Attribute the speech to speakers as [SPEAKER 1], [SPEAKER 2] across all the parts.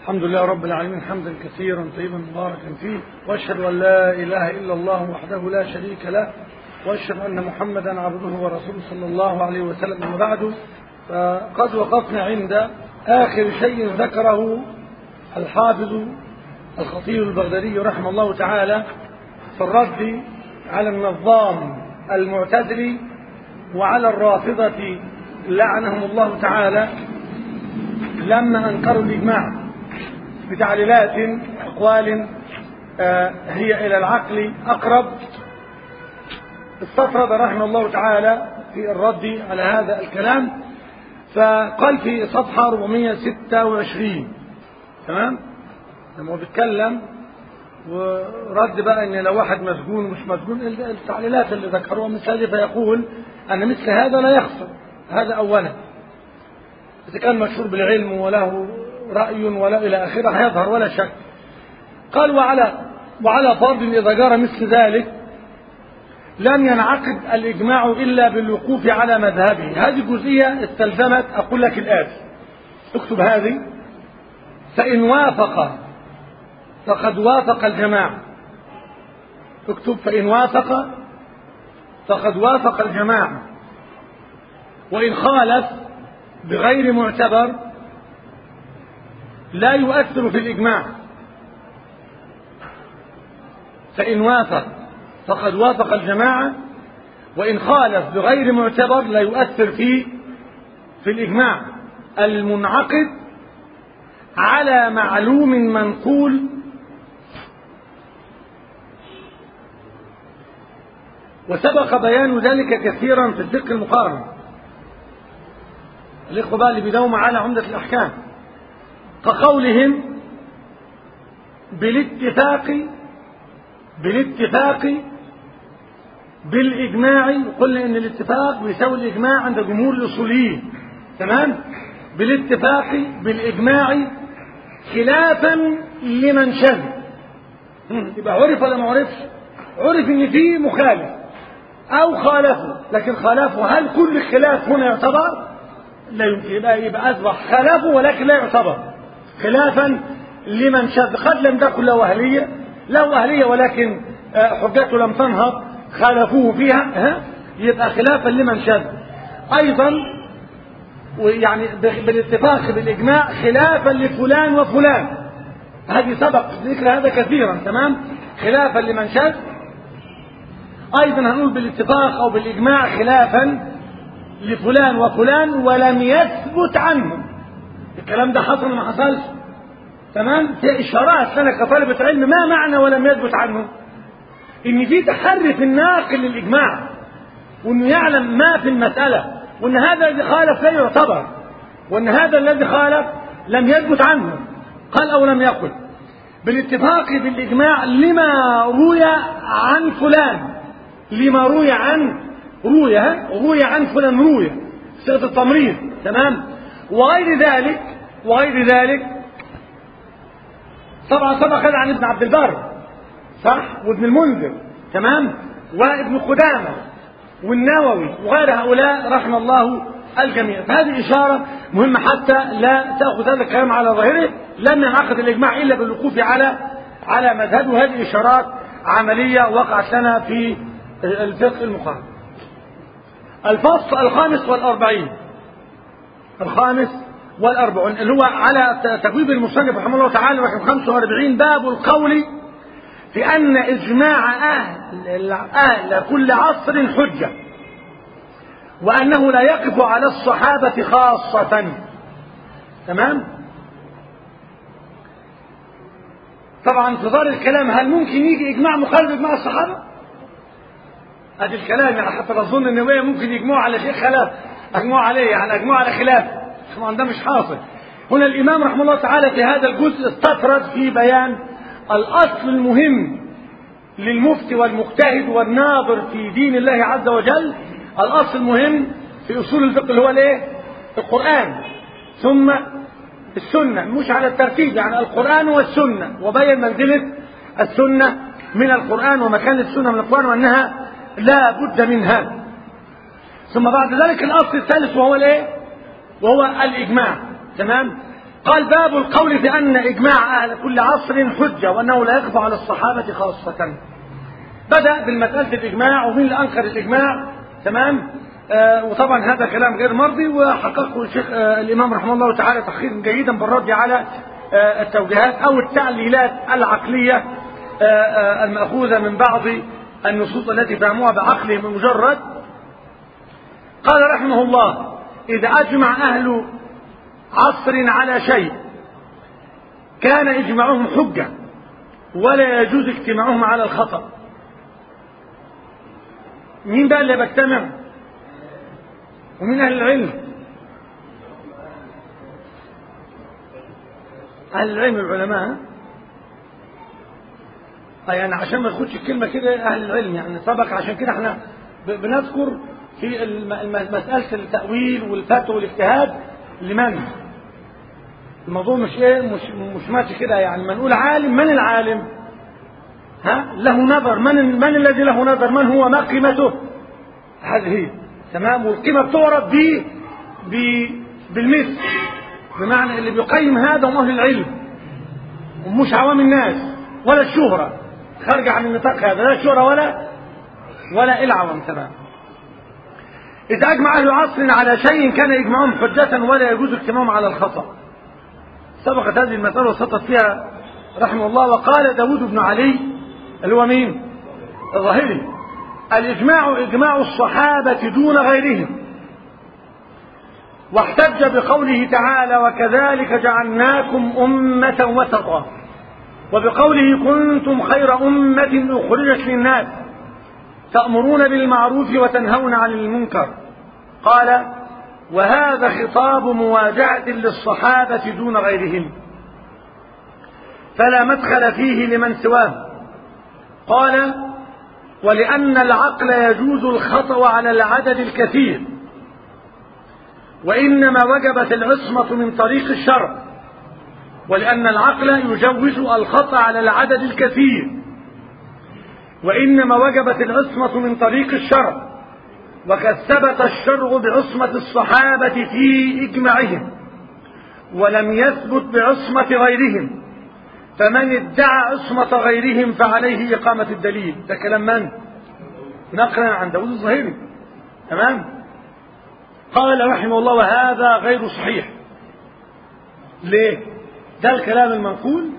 [SPEAKER 1] الحمد لله رب العالمين حمدا كثيرا طيبا مباركا فيه، واشهد ان لا اله الا الله وحده لا شريك له، واشهد ان محمدا عبده ورسوله صلى الله عليه وسلم. اما بعد، فقد وقفنا عند اخر شيء ذكره الحافظ الخطيب البغدادي رحمه الله تعالى في الرد على النظام المعتزلي وعلى الرافضة لعنهم الله تعالى لما انكروا الاجماع بتعليلات اقوال هي الى العقل اقرب. استطرد رحمه الله تعالى في الرد على هذا الكلام، فقال في صفحة 426 تمام لما هو بيتكلم ورد بقى ان لو واحد مسجون ومش مسجون التعليلات اللي ذكروها مثال، فيقول ان مثل هذا لا يخسر. هذا اولا اذا كان مشهور بالعلم وله رأي ولا الى اخره هيظهر ولا شك. قال وعلى فرض اذا جرى مثل ذلك لم ينعقد الاجماع الا بالوقوف على مذهبه. هذه الجزئيه استلزمت اقول لك الاتي، اكتب هذه: فان وافق فقد وافق الجماعه. اكتب: فان وافق فقد وافق الجماعه، وان خالف بغير معتبر لا يؤثر في الإجماع. فإن وافق فقد وافق الجماعة، وإن خالف بغير معتبر لا يؤثر في الإجماع المنعقد على معلوم منقول وسبق بيان ذلك كثيرا في الفقه المقارن. الإخوة بقى اللي بيداوموا على عمدة الأحكام، كقولهم بالاتفاق بالإجماع. وقلنا إن الاتفاق بيساوي الإجماع عند جمهور الأصوليين، تمام؟ بالاتفاق بالإجماع خلافا لمن شذ. يبقى عرف ولا ما عرفش؟ عرف إن فيه مخالف أو خالفه، لكن خالفه هل كل خلاف هنا يعتبر؟ لا يمكن. يبقى أصبح خلافه ولكن لا يعتبر خلافا لمن شذ. قد لم تكن له أهلية ولكن حجته لم تنهض خالفوه فيها، يبقى خلافا لمن شذ. أيضا يعني بالاتفاق بالإجماع خلافا لفلان وفلان، هذه سبق ذكر هذا كثيرا، تمام؟ خلافا لمن شذ. أيضا هنقول بالاتفاق أو بالإجماع خلافا لفلان وفلان ولم يثبت عنهم. الكلام ده حصل ما حصلش؟ تمام؟ في إشارات لنا كطالبة علم ما معنى ولم يثبت عنه؟ إن في تحري في الناقل للإجماع، وإنه يعلم ما في المسألة، وإن هذا الذي خالف لا يعتبر، وإن هذا الذي خالف لم يثبت عنه. قال أو لم يقل بالاتفاق بالإجماع لما روي عن فلان، لما روي عن فلان روي صيغة التمريض، تمام؟ وغير ذلك طبعا سبق هذا عن ابن عبد البر، صح؟ وابن المنذر، تمام؟ وابن قدامة والنووي وغير هؤلاء رحم الله الجميع. فهذه إشارة مهمة حتى لا تأخذ هذا الكلام على ظاهره. لم ينعقد الإجماع إلا بالوقوف على مذهبه. هذه إشارات عملية وقعت لنا في الفقه المقارن. الفصل الخامس والأربعون اللي هو على تبويب المصنف رحمه الله تعالى رقم 45، باب القول في أن إجماع أهل كل عصر حجة، وأنه لا يقف على الصحابة خاصة. تمام؟ طبعا في ظاهر الكلام هل ممكن يجي إجماع مخالف إجماع الصحابة؟ هذا الكلام يعني حتى تظن ان هو ممكن يجمعوا على شيء خلاف اجمعوا عليه، يعني اجمعوا على خلاف، طبعا ده مش حاصل. هنا الامام رحمه الله تعالى في هذا الجزء استطرد في بيان الاصل المهم للمفتي والمجتهد والناظر في دين الله عز وجل. الاصل المهم في اصول الفقه اللي هو الايه؟ القران ثم السنه، مش على الترتيب، يعني القران والسنه، وبين منزله السنه من القران ومكان السنه من القران وانها لا بد منها. ثم بعد ذلك الأصل الثالث وهو الايه؟ وهو الإجماع، تمام؟ قال باب القول بأن إجماع أهل كل عصر حجة وأنه لا يخفى على الصحابة خاصة. بدأ بالمسألة الإجماع ومين اللي أنكر الإجماع. تمام. وطبعا هذا كلام غير مرضي، وحققه الشيخ الإمام رحمه الله تعالى تحقيقا جيدا بالرد على التوجيهات أو التعليلات العقلية المأخوذة من بعض النصوص التي فهموها بعقلهم المجرد. قال رحمه الله: إذا أجمع أهل عصر على شيء كان إجماعهم حجة ولا يجوز اجتماعهم على الخطأ. مين بقى اللي بيجتمع؟ ومين أهل العلم؟ أهل العلم العلماء. يعني عشان ما تاخدش الكلمة كده أهل العلم، يعني سبق عشان كده احنا بنذكر في مسألة التأويل والفتوى والاجتهاد لمن؟ الموضوع مش ماشي كده. يعني ما نقول عالم، من العالم؟ له نظر. من الذي له نظر؟ من هو؟ ما قيمته؟ هذه هي. تمام. والقيمة بتعرف بالمثل، بمعنى اللي بيقيم هذا هم أهل العلم ومش عوام الناس ولا الشهرة، خارج عن النطاق هذا، لا الشهرة ولا العوام. تمام. إذا أجمع أهل عصر على شيء كان إجماعهم حجة ولا يجوز اجتماعهم على الخطأ. سبقت هذه المسألة وسطت فيها رحمه الله. وقال داود بن علي اللي هو مين؟ الظاهري: الإجماع إجماع الصحابة دون غيرهم. واحتج بقوله تعالى: وكذلك جعلناكم أمة وسطا، وبقوله: كنتم خير أمة أخرجت للناس تأمرون بالمعروف وتنهون عن المنكر. قال: وهذا خطاب مواجهة للصحابة دون غيرهم، فلا مدخل فيه لمن سواه. قال: ولأن العقل يجوز الخطأ على العدد الكثير، وإنما وجبت العصمة من طريق الشرع، ولأن العقل يجوز الخطأ على العدد الكثير، وإنما وجبت العصمة من طريق الشرع، وقد ثبت الشرع بعصمة الصحابة في إجماعهم ولم يثبت بعصمة غيرهم، فمن ادعى عصمة غيرهم فعليه إقامة الدليل. ده كلام من؟ نقلا عن داود الظاهري. تمام. قال رحمه الله: وهذا غير صحيح. ليه؟ ده الكلام المنقول.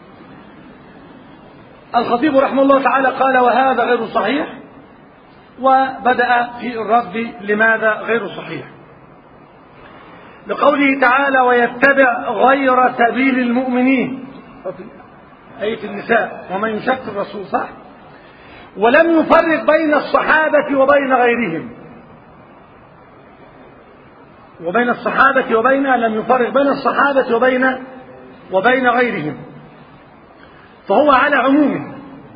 [SPEAKER 1] الخطيب رحمه الله تعالى قال: وهذا غير صحيح، وبدأ في الرد لماذا غير صحيح. لقوله تعالى: ويتبع غير سبيل المؤمنين، آية النساء: ومن يشق الرسول. صح. ولم يفرق بين الصحابة وبين غيرهم، وبين الصحابة لم يفرق بين الصحابة وبين غيرهم، فهو على عمومه.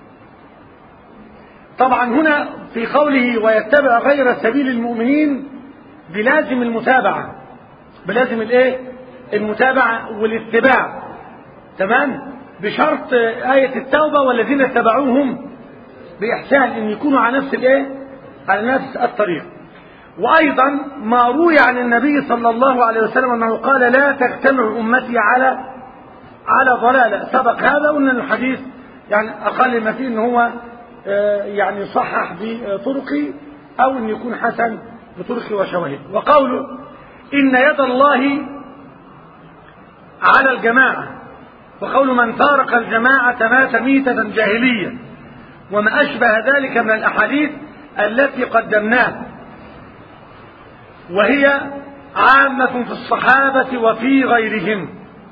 [SPEAKER 1] طبعا هنا في قوله ويتبع غير سبيل المؤمنين بلازم المتابعة، بلازم المتابعة والاتباع. تمام. بشرط آية التوبة: والذين اتبعوهم بإحسان، ان يكونوا على نفس الطريق. وأيضا ما روي عن النبي صلى الله عليه وسلم أنه قال: لا تجتمع أمتي على ضلالة. سبق هذا، وأن الحديث يعني أقل ما فيه أن هو يعني صحح بطرقه أو أن يكون حسن بطرقه وشواهد. وقوله: إن يد الله على الجماعة، وقول: من فارق الجماعة مات ميتة جاهلية، وما أشبه ذلك من الأحاديث التي قدمناها، وهي عامة في الصحابة وفي غيرهم.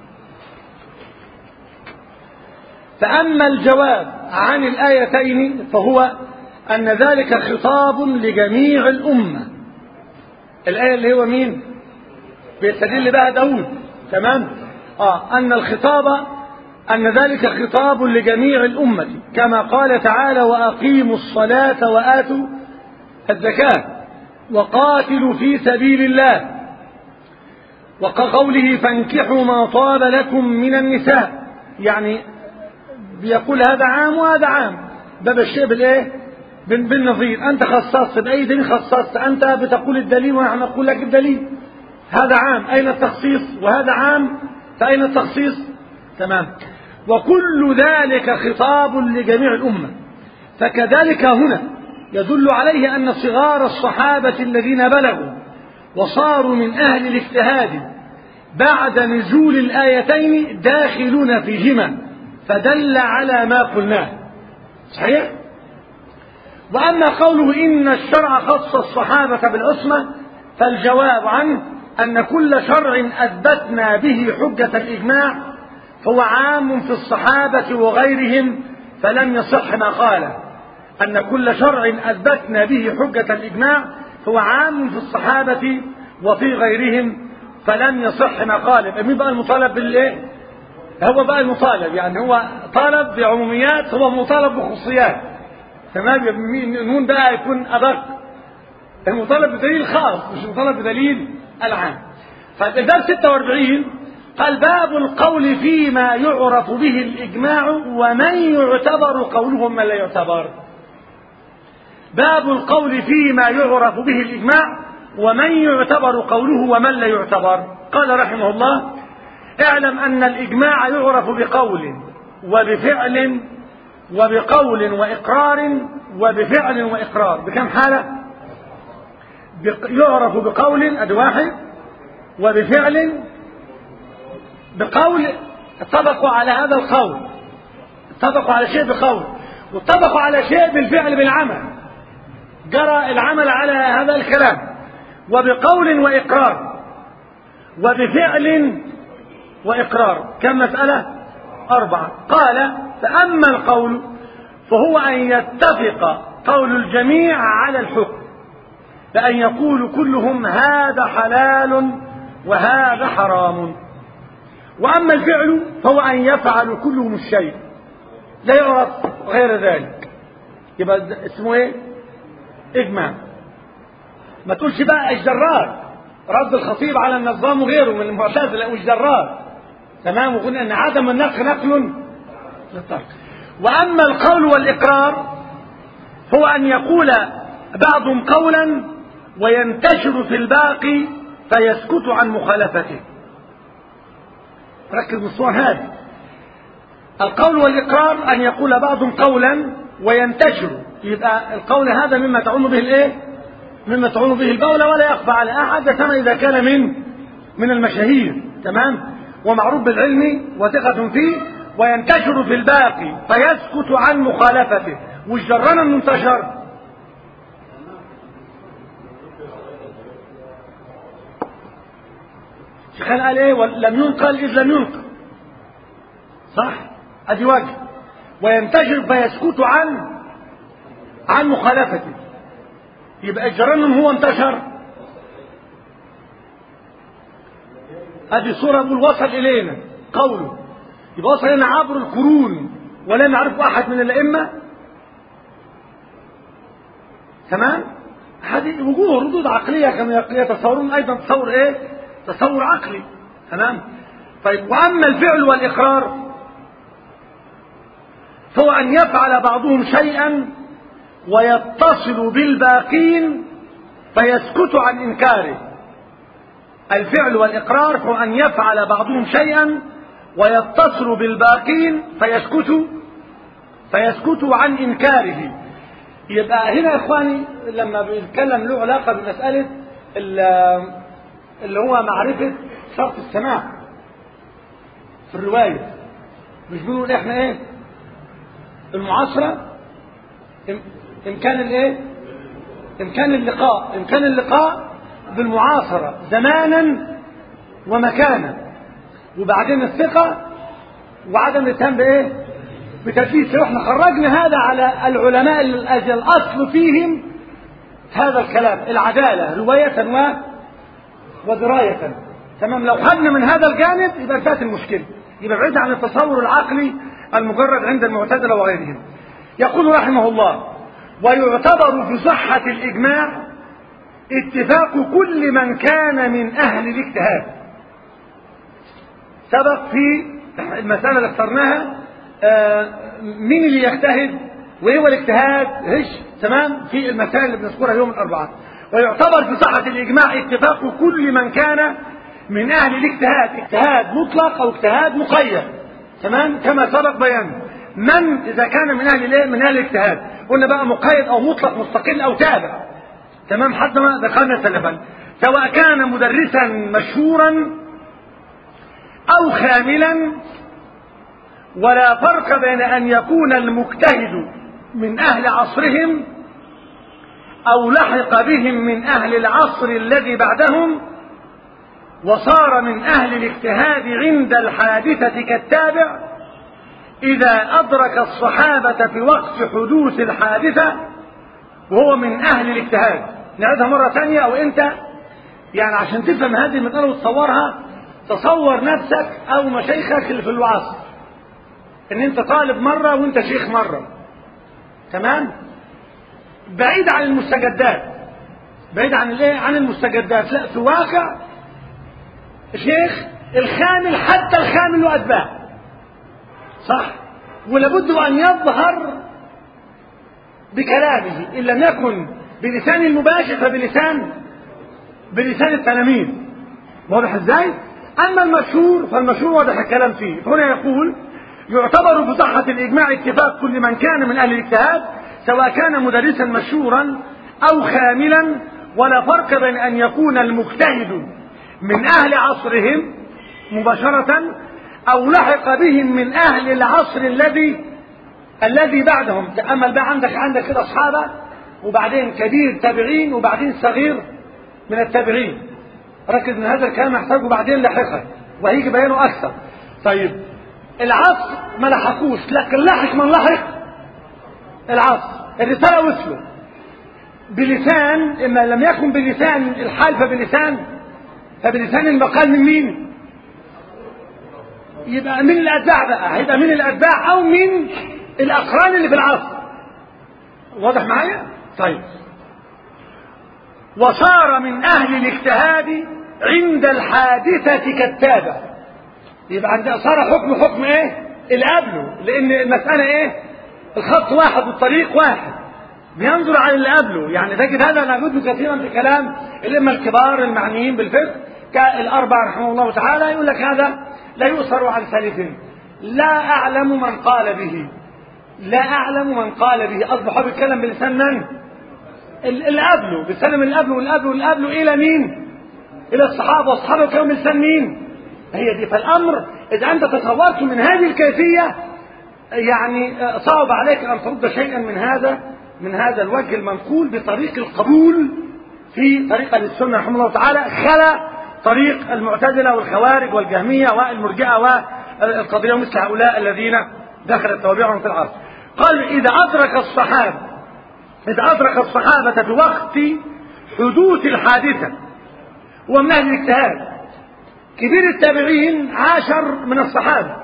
[SPEAKER 1] فأما الجواب عن الآيتين فهو أن ذلك خطاب لجميع الأمة. الآية اللي هو مين؟ بيستدل بها داود. تمام. أن الخطاب أن ذلك خطاب لجميع الأمة، كما قال تعالى: وأقيموا الصلاة وآتوا الزكاة وقاتلوا في سبيل الله، وكقوله: فانكحوا ما طاب لكم من النساء. يعني بيقول هذا عام وهذا عام، ده بالشيء بالنظير. أنت خصصت بأي دليل خصصت؟ أنت بتقول الدليل ونحن نقول لك الدليل. هذا عام، أين التخصيص؟ وهذا عام. فأين التخصيص؟ تمام. وكل ذلك خطاب لجميع الأمة. فكذلك هنا يدل عليه أن صغار الصحابة الذين بلغوا وصاروا من أهل الاجتهاد بعد نزول الآيتين داخلون فيهما، فدل على ما قلناه. صحيح؟ وأما قوله إن الشرع خص الصحابة بالعصمة فالجواب عنه أن كل شرع أثبتنا به حجة الإجماع فهو عام في الصحابة وغيرهم فلم يصح ما قاله. أن كل شرع أثبتنا به حجة الإجماع فهو عام في الصحابة وفي غيرهم فلم يصح ما قاله. مين بقى المطالب بالإيه؟ هو بقى المطالب، يعني هو طالب بعموميات، هو مطالب بخصوصيات. تمام. نون بقى يكون أدق، المطالب بدليل خاص مش مطالب بدليل العام. فالباب 46 قال باب القول فيما يعرف به الإجماع ومن يعتبر قوله ومن لا يعتبر. باب القول فيما يعرف به الإجماع ومن يعتبر قوله ومن لا يعتبر. قال رحمه الله اعلم أن الإجماع يعرف بقول وبفعل وبقول وإقرار وبفعل وإقرار. بكم حالة؟ يعرف بقول أدي واحد، وبفعل بقول اتفقوا على هذا القول، اتفقوا على شيء بقول، واتفقوا على شيء بالفعل بالعمل، جرى العمل على هذا الكلام، وبقول وإقرار وبفعل وإقرار. كم مسألة؟ 4. قال فأما القول فهو أن يتفق قول الجميع على الحكم، بأن يقول كلهم هذا حلال وهذا حرام. وأما الفعل فهو أن يفعل كلهم الشيء لا يعرف غير ذلك، يبقى اسمه ايه؟ إجماع. ما تقولش بقى الجرار رد الخطيب على النظام وغيره من المعتزلة والجرار. تمام. وقلنا أن عدم النقل نقل للترك. وأما القول والإقرار هو أن يقول بعضهم قولا وينتشر في الباقي فيسكت عن مخالفته. ركز بالصور هذه. القول والإقرار أن يقول بعضهم قولا وينتشر، يبقى القول هذا مما تعون به الايه؟ مما تعون به البولة ولا يخفى على أحد، كما إذا كان من المشاهير. تمام. ومعروف بالعلم وثقة فيه، وينتشر في الباقي فيسكت عن مخالفته. والجران المنتشر شيخان قال ايه؟ ولم ينقل إذ لم ينقل. صح؟ ادي وجه. وينتشر فيسكت عن مخالفته، يبقى الجران هو انتشر. ادي صورة بقول وصل الينا قوله، يبقى وصل الينا عبر القرون ولم يعرفه احد من الائمة. تمام. هذه وجوه ردود عقلية كما يتصورون ايضا تصور ايه؟ تصور عقلي. تمام. طيب واما الفعل والاقرار فهو ان يفعل بعضهم شيئا ويتصل بالباقين فيسكت عن انكاره. الفعل والاقرار هو ان يفعل بعضهم شيئا ويتصل بالباقين فيسكتوا عن انكاره. يبقى هنا يا اخواني لما بيتكلم له علاقه بمساله اللي هو معرفه شرط السماع في الروايه، مش بنقول احنا ايه؟ المعاصره، امكان الايه؟ امكان اللقاء بالمعاصره زمانا ومكانا، وبعدين الثقه وعدم الاتهام بايه؟ بتدليس. واحنا خرجنا هذا على العلماء الاصل فيهم هذا الكلام العداله روايه ودرايه. تمام. لو خدنا من هذا الجانب يبقى انتهت المشكله، يبقى بعيد عن التصور العقلي المجرد عند المعتزله وغيرهم. يقول رحمه الله ويعتبر في صحه الاجماع اتفاق كل من كان من اهل الاجتهاد. سبق في المساله اللي اخترناها مين اللي يجتهد وايه هو الاجتهاد. تمام. في المسائل اللي بنذكرها يوم الاربعاء. ويعتبر في صحة الاجماع اتفاق كل من كان من أهل الاجتهاد، اجتهاد مطلق أو اجتهاد مقيد، تمام، كما سبق بيان. من إذا كان من أهل الايه؟ من أهل الاجتهاد، قلنا بقى مقيد أو مطلق، مستقل أو تابع، تمام، حتى ما ذكرنا سلفا. سواء كان مدرسا مشهورا أو خاملا، ولا فرق بين أن يكون المجتهد من أهل عصرهم أو لحق بهم من أهل العصر الذي بعدهم وصار من أهل الاجتهاد عند الحادثة كالتابع إذا أدرك الصحابة في وقت حدوث الحادثة وهو من أهل الاجتهاد. نعيدها مرة ثانية، أو أنت يعني عشان تفهم هذه المسألة وتصورها، تصور نفسك أو مشايخك اللي في العصر، إن أنت طالب مرة وأنت شيخ مرة، تمام، بعيد عن المستجدات، بعيد عن الايه؟ عن المستجدات، لا، في واقع شيخ الخامل، حتى الخامل له أتباع، صح، ولابد أن يظهر بكلامه، إن لم يكن بلسان المباشر بلسان التلاميذ. واضح ازاي؟ أما المشهور فالمشهور واضح الكلام فيه. هنا يقول: يعتبر بصحة الإجماع اتفاق كل من كان من أهل الاجتهاد سواء كان مدرسا مشهورا أو خاملا، ولا فرق بين أن يكون المجتهد من أهل عصرهم مباشرة أو لحق بهم من أهل العصر الذي بعدهم. تأمل بقى، عندك كده أصحابه، وبعدين كبير تابعين، وبعدين صغير من التابعين. ركز من هذا الكلام، يحتاجه بعدين لاحقا وهيجي بيانه أكثر. طيب، العصر ما لحقوش، لكن لحق من لحق العصر، الرسالة وصلوا بلسان، إما لم يكن بلسان الحال فبلسان المقال من مين؟ يبقى من الأتباع بقى، هيبقى من الأتباع أو من الأقران اللي في العصر. واضح معايا؟ طيب، وصار من أهل الاجتهاد عند الحادثة كالتابع. يبقى عندنا صار حكم ايه؟ اللي قبله، لأن المسألة ايه؟ الخط واحد والطريق واحد، بينظر على اللي قبله. يعني تجد هذا نجد كثيرا في كلام الأئمة الكبار المعنيين بالفقه كالأربعة رحمه الله تعالى، يقول لك هذا لا يؤثر عن سلف، لا أعلم من قال به، لا أعلم من قال به. أصبح بيتكلم بلسان من؟ اللي قبله، بيتكلم اللي قبله واللي قبله إلى مين؟ إلى الصحابة، والصحابة كانوا بلسان مين؟ هي دي. فالأمر إذا أنت تصورت من هذه الكيفية، يعني صعب عليك أن ترد شيئا من هذا الوجه المنقول بطريق القبول في طريق أهل السنة رحمه الله تعالى، خلا طريق المعتزلة والخوارج والجهمية والمرجئة والقضية مثل هؤلاء الذين دخلت توابعهم في العصر. قال: إذا أدرك الصحابة في وقت حدوث الحادثة ومن أهل الاجتهاد. كبير التابعين 10 من الصحابة،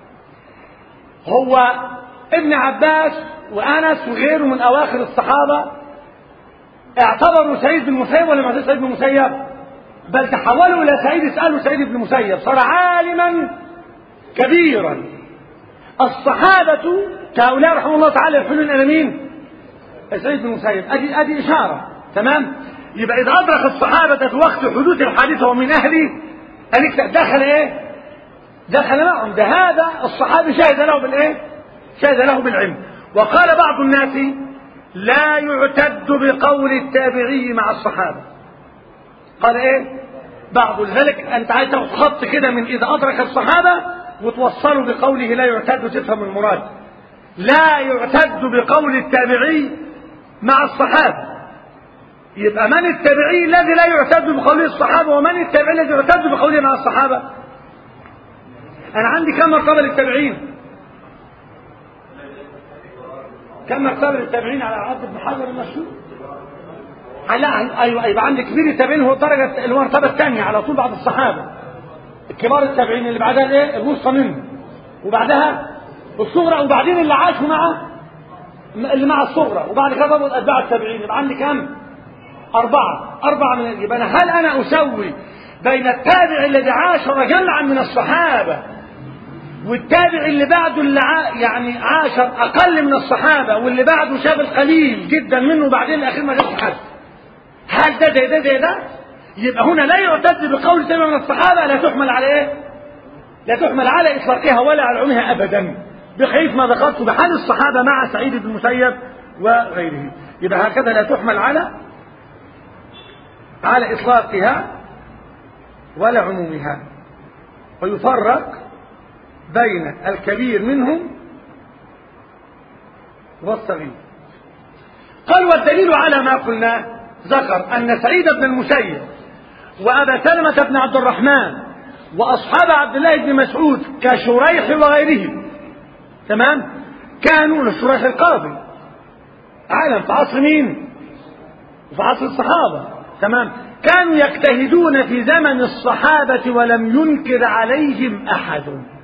[SPEAKER 1] هو ابن عباس وأنس وغيره من أواخر الصحابة، اعتبروا سعيد بن المسيب ولا ما سعيد بن المسيب، بل تحولوا إلى سعيد، اسألوا سعيد بن المسيب، صار عالما كبيرا. الصحابة كهؤلاء رحمه الله تعالى يحلون إلى مين؟ سعيد بن المسيب. أدي إشارة، تمام. يبقى إذا أدرك الصحابة في وقت حدوث الحادثة ومن أهله دخل إيه؟ دخل معهم. ده هذا الصحابي شهد له بالإيه؟ شهد له بالعلم. وقال بعض الناس: لا يعتد بقول التابعي مع الصحابة. قال إيه؟ بعض، لذلك أنت عايز تاخد خط كده من إذا أدرك الصحابة وتوصلوا بقوله لا يعتد وتفهم المراد. لا يعتد بقول التابعي مع الصحابة. يبقى من التابعي الذي لا يعتد بقوله الصحابة، ومن التابعي الذي يعتد بقوله مع الصحابة؟ أنا عندي كم مرتبة للتابعين؟ كم مرتبة للتابعين على عبد بن حجر المشهور؟ لا، أيوة، يبقى عندي كبير التابعين هو الدرجة المرتبة الثانية على طول بعد الصحابة. كبار التابعين اللي بعدها الايه؟ الوسطى منه، وبعدها الصغرى، وبعدين اللي عاشوا اللي مع الصغرى، وبعد كده ضربوا أتباع التابعين. يبقى عندي كم؟ 4 من. يبقى هل أنا أسوي بين التابع الذي عاشر جمعا من الصحابة والتابع اللي بعده اللي يعني عاشر أقل من الصحابة، واللي بعده شاف القليل جدا منه وبعدين الأخير ما جابش حد؟ هل ده؟ يبقى هنا لا يعتد بقول سمع من الصحابة، لا تحمل على ايه؟ لا تحمل على اطلاقها ولا على عمومها ابدا، بخلاف ما ذكرت بحال الصحابة مع سعيد بن المسيب وغيره. يبقى هكذا لا تحمل على اطلاقها ولا عمومها، ويفرق بين الكبير منهم والصغير. قال والدليل على ما قلناه، ذكر أن سعيد بن المسيب وأبا سلمة بن عبد الرحمن وأصحاب عبد الله بن مسعود كشريح وغيرهم، تمام، كانوا شريح القاضي عالم في عصر مين؟ في عصر الصحابة، تمام، كانوا يجتهدون في زمن الصحابة ولم ينكر عليهم أحد،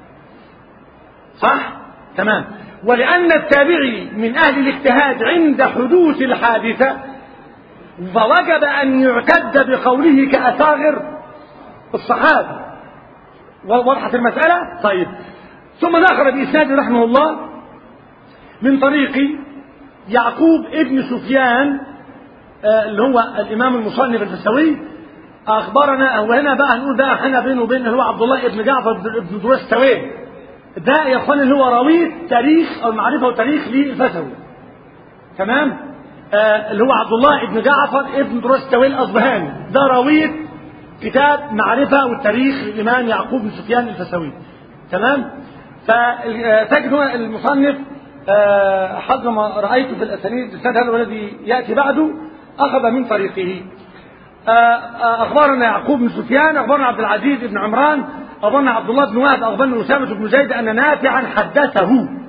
[SPEAKER 1] صح؟ تمام. ولأن التابعي من أهل الاجتهاد عند حدوث الحادثة فوجب أن يعتد بقوله كأساغر الصحابة. وضحت المسألة؟ طيب. ثم نخرج بإسناد رحمه الله من طريق يعقوب ابن سفيان اللي هو الإمام المصنف الفسوي أخبرنا. وهنا بقى هنقول بقى احنا بينه وبين اللي هو عبد الله ابن جعفر ابن درستوي، ده يا اخوان اللي هو راوي تاريخ او معرفه وتاريخ للفسوي، تمام، اللي هو عبد الله ابن جعفر ابن درستوي الاصبهاني، ده راوي كتاب معرفه والتاريخ للامام يعقوب بن سفيان الفسوي، تمام. فتجد هنا المصنف حسب ما رايت في الاسانيد الاسناد هذا الذي ياتي بعده اخذ من طريقه. اخبرنا يعقوب بن سفيان، اخبرنا عبد العزيز بن عمران، أخبرنا عبد الله بن وهب، أخبرنا أسامة بن زيد أن نافعا حدثه.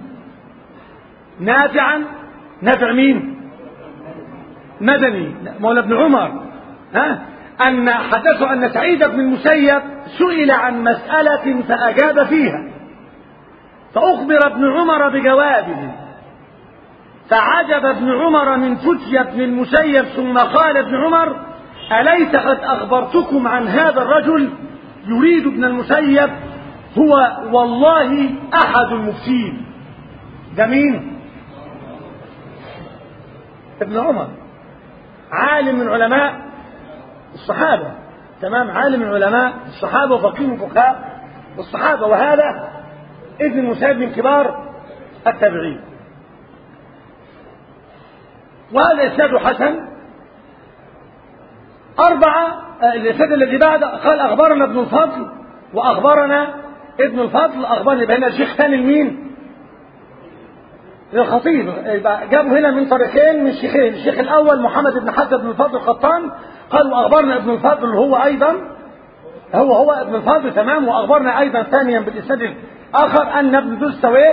[SPEAKER 1] نافع مين؟ مدني مولى ابن عمر، أن حدثه أن سعيد بن المسيب سئل عن مسألة فأجاب فيها، فأخبر ابن عمر بجوابه، فعجب ابن عمر من فتية ابن المسيب، ثم قال ابن عمر: أليس قد أخبرتكم عن هذا الرجل؟ يريد ابن المسيب هو والله أحد المفتين. ده مين؟ ابن عمر، عالم من علماء الصحابة، تمام، عالم من علماء الصحابة وفقيه من فقهاء الصحابة، وهذا ابن المسيب من كبار التابعين. وهذا إسناد حسن. الإسناد الذي بعد قال أخبرنا ابن الفضل وأخبرنا ابن الفضل، أخبرنا بين الشيخ ثاني المين؟ للخطيب. جابوا هنا من طريقين من الشيخين، الشيخ الأول محمد بن حسن بن الفضل القطان قال وأخبرنا ابن الفضل هو أيضا هو ابن الفضل، تمام. وأخبرنا أيضا ثانيا بالإسناد الآخر أن ابن درستوي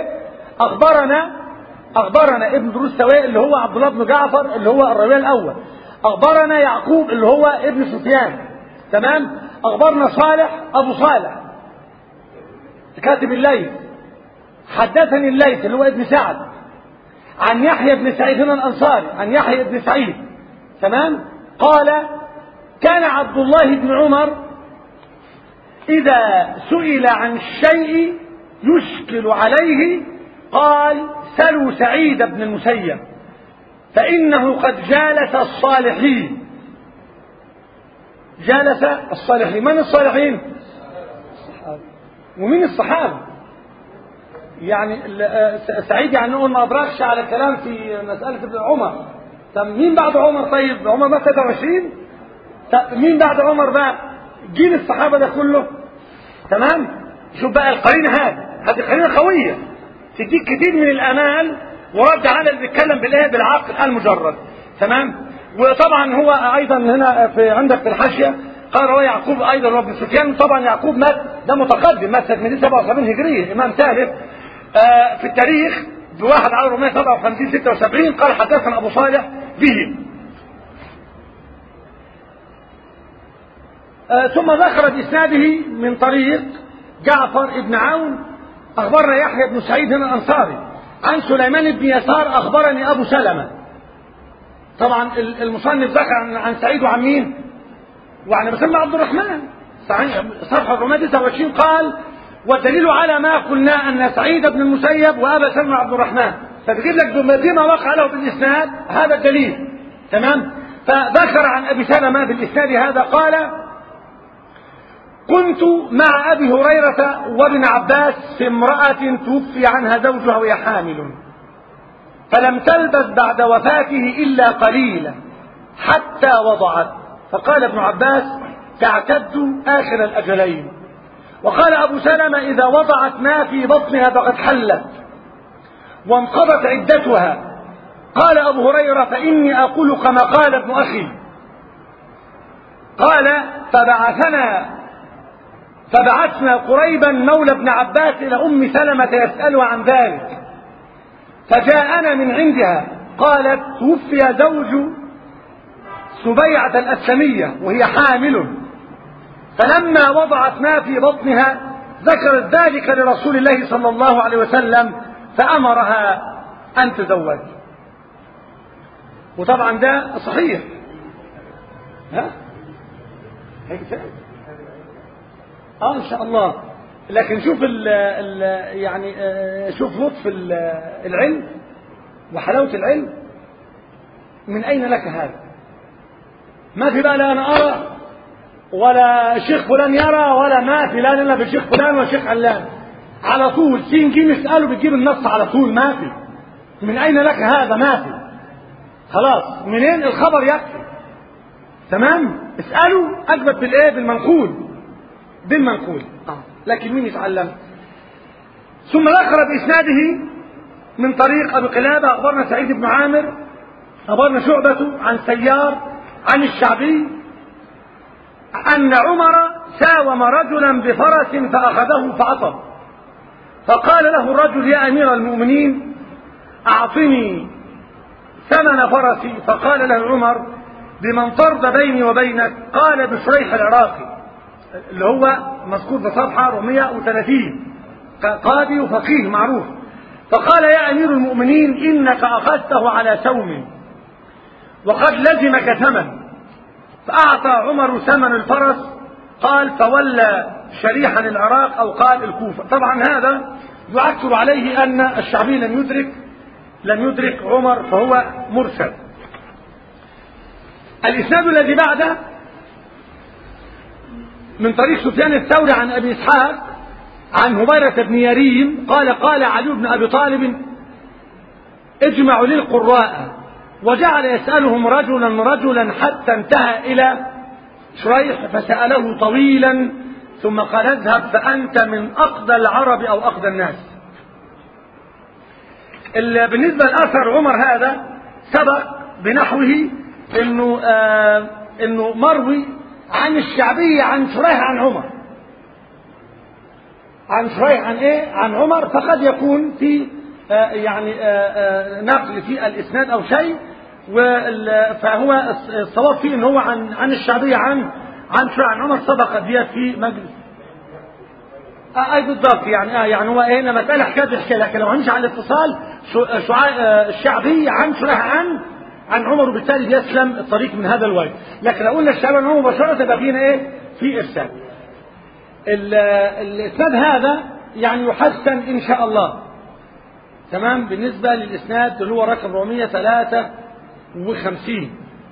[SPEAKER 1] أخبرنا ابن درستوي اللي هو عبد الله بن جعفر اللي هو الراوي الأول، أخبرنا يعقوب اللي هو ابن سفيان، تمام. أخبرنا صالح أبو صالح كاتب الليث، حدثني الليث اللي هو ابن سعد عن يحيى بن سعيد الأنصاري عن يحيى بن سعيد، تمام. قال: كان عبد الله بن عمر إذا سئل عن الشيء يشكل عليه قال: سلوا سعيد بن المسيب فإنه قد جالس الصالحين. جالس الصالحين، من الصالحين؟ ومين الصحابة؟ يعني سعيد يعني نقول ما أدركش على الكلام في مسألة ابن عمر. طب مين بعد عمر؟ طيب عمر ما 23. طب مين بعد عمر بقى؟ جيل الصحابة ده كله، تمام. شوف بقى القرينة هذه قرينة قوية تديك كتير من الأمان ورد على اللي بيتكلم بالايه بالعقل المجرد، تمام. وطبعا هو ايضا هنا عندك في الحاشيه قال رواه يعقوب ايضا وابن سفيان. طبعا يعقوب مات، ده متقدم، مات سنه 277 هجريه، امام ثالث في التاريخ بواحد على 457 76. قال حدثنا ابو صالح به. ثم ذكر باسناده من طريق جعفر بن عون اخبرنا يحيى بن سعيد الانصاري عن سليمان بن يسار أخبرني أبو سلمة. طبعا المصنف ذكر عن سعيد وعن مين؟ وعن مسلم عبد الرحمن، صفحة 429. قال: والدليل على ما قلنا أن سعيد بن المسيب وأبا سلمة عبد الرحمن، فتجيب لك بما وقع له بالإسناد هذا الدليل، تمام. فذكر عن أبي سلمة بالإسناد هذا قال: كنت مع أبي هريرة وابن عباس في امرأة توفي عنها زوجها وهي حامل، فلم تلبث بعد وفاته إلا قليلا حتى وضعت، فقال ابن عباس تعتد آخر الأجلين. وقال أبو سلمة إذا وضعت ما في بطنها فقد حلت وانقضت عدتها. قال أبو هريرة فإني أقول كما قال ابن أخي. قال فبعثنا قريبا مولى ابن عباس إلى أم سلمة يسألها عن ذلك، فجاءنا من عندها قالت توفي زوج سبيعة الأسلمية وهي حامل، فلما وضعت ما في بطنها ذكرت ذلك لرسول الله صلى الله عليه وسلم فأمرها أن تزوج. وطبعا ده صحيح. ها؟ ان شاء الله. لكن شوف يعني شوف لطف العلم وحلاوة العلم. من أين لك هذا؟ ما في بقى لا أنا أرى ولا شيخ فلان يرى ولا ما في لا إلا بالشيخ فلان وشيخ علان. على طول سين جيم يسأله بتجيب النص على طول. ما في. من أين لك هذا؟ ما في. خلاص منين الخبر يكفي. تمام. اسأله أثبت بالإيه؟ بالمنقول. لكن مين يتعلم؟ ثم ذكر بإسناده من طريق أبي قلابة أخبرنا سعيد بن عامر أخبرنا شعبة عن سيار عن الشعبي أن عمر ساوم رجلا بفرس فأخذه فعطب، فقال له الرجل يا أمير المؤمنين أعطني ثمن فرسي، فقال له عمر بمن فرض بيني وبينك؟ قال بشريح العراقي اللي هو مذكور في صفحة 430 قاضي وفقيه معروف. فقال يا أمير المؤمنين إنك أخذته على سوم وقد لزمك ثمن. فأعطى عمر ثمن الفرس. قال فولى شريحا العراق أو قال الكوفة. طبعا هذا يؤكد عليه أن الشعبي لم يدرك عمر فهو مرسل. الإسناد الذي بعده من طريق سفيان الثوري عن أبي إسحاق عن هبيرة بن يريم قال علي بن أبي طالب اجمعوا لي القراء، وجعل يسألهم رجلا حتى انتهى إلى شريح فسأله طويلا ثم قال اذهب فأنت من أقضى العرب أو أقضى الناس. بالنسبة لأثر عمر هذا سبق بنحوه إنه مروي عن الشعبي عن شريح عن عمر. عن شريح عن ايه؟ عن عمر. فقد يكون في يعني نقل في الاسناد او شيء، فهو الصواب فيه ان هو عن الشعبي عن شريح عن عمر. سبقت ديت في مجلس اي بالضبط. يعني هو ايه مساله حكايه لكن لو هنمشي على الاتصال الشعبي عن شريح عن عمر، وبالتالي بيسلم الطريق من هذا الوجه. لكن لو قلنا الشعبي عن عمر مباشره بقينا ايه في ارسال. الاسناد هذا يعني يحسن ان شاء الله. تمام. بالنسبه للاسناد اللي هو رقم 453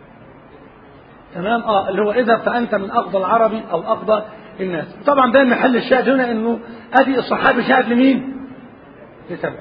[SPEAKER 1] تمام. اللي هو اذا فانت من اقضى العربي او اقضى الناس. طبعا ده محل الشاهد هنا انه ادي الصحابي شاهد لمين؟ لسبب.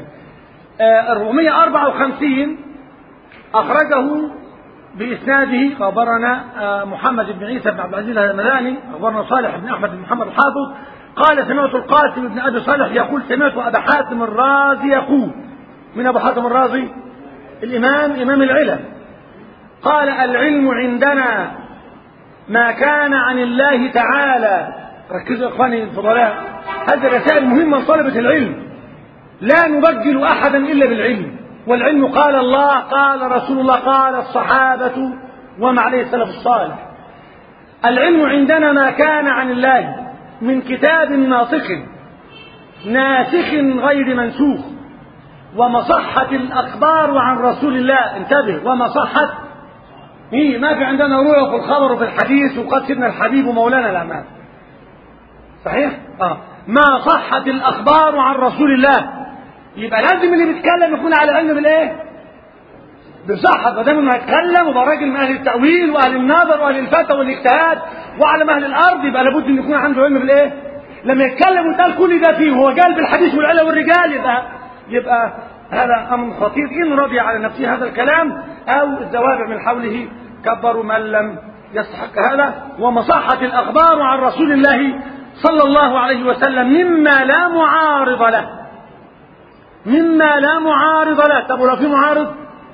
[SPEAKER 1] 454 اخرجه بإسناده أخبرنا محمد بن عيسى بن عبد العزيز المداني أخبرنا صالح بن أحمد بن محمد الحافظ قال سمعت القاسم بن أبي صالح يقول سمعت أبا حاتم الرازي يقول. من أبو حاتم الرازي؟ إمام العلم. قال العلم عندنا ما كان عن الله تعالى. ركزوا يا إخواني الفضلاء، هذه رسائل مهمة لطلبة العلم. لا نبجل أحدا إلا بالعلم، والعلم قال الله قال رسول الله قال الصحابة وما عليه السلف الصالح. العلم عندنا ما كان عن الله من كتاب ناسخ غير منسوخ، ومصحة الأخبار عن رسول الله. انتبه، ومصحة ما في عندنا رؤية في الخبر وفي الحديث وقد سيدنا الحبيب ومولانا الأمان. صحيح؟ ما صحت الأخبار عن رسول الله. يبقى لازم اللي بيتكلم يكون على علم بالايه؟ بالصحة. ما دام انه هيتكلم ويبقى راجل من اهل التأويل واهل النظر واهل الفتوى والاجتهاد واعلم اهل الارض، يبقى لابد ان يكون عنده علم بالايه؟ لما يتكلم ويتقال كل ده فيه وهو قال بالحديث والعلة والرجال، يبقى هذا امر خطير. ان رضي على نفسه هذا الكلام او الزوابع من حوله كبروا من لم يستحق هذا. ومصحة الاخبار عن رسول الله صلى الله عليه وسلم مما لا معارض له، مما لا معارض له. طب ولو في معارض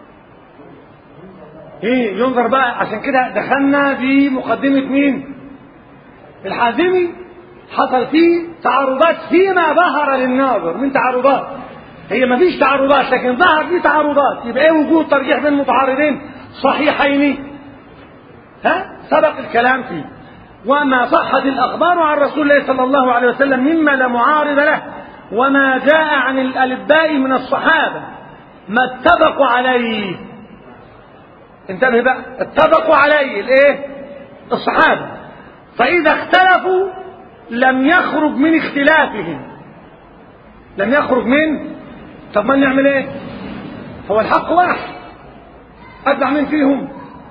[SPEAKER 1] ايه ينظر بقى. عشان كده دخلنا في مقدمة مين؟ الحازمي. حصل فيه تعارضات فيما ظهر للناظر من تعارضات، هي ما فيش تعارضات لكن ظهر فيه تعارضات. يبقى ايه وجود ترجيح بين متعارضين صحيحين؟ سبق الكلام فيه. وما صحت الاخبار عن رسول الله صلى الله عليه وسلم مما لا معارض له، وما جاء عن الالباء من الصحابه ما اتفقوا عليه. انتبه بقى، اتفقوا عليه الايه؟ الصحابه. فاذا اختلفوا لم يخرج من اختلافهم، لم يخرج من. طب ما نعمل ايه؟ هو الحق واحد، اتبع مين فيهم؟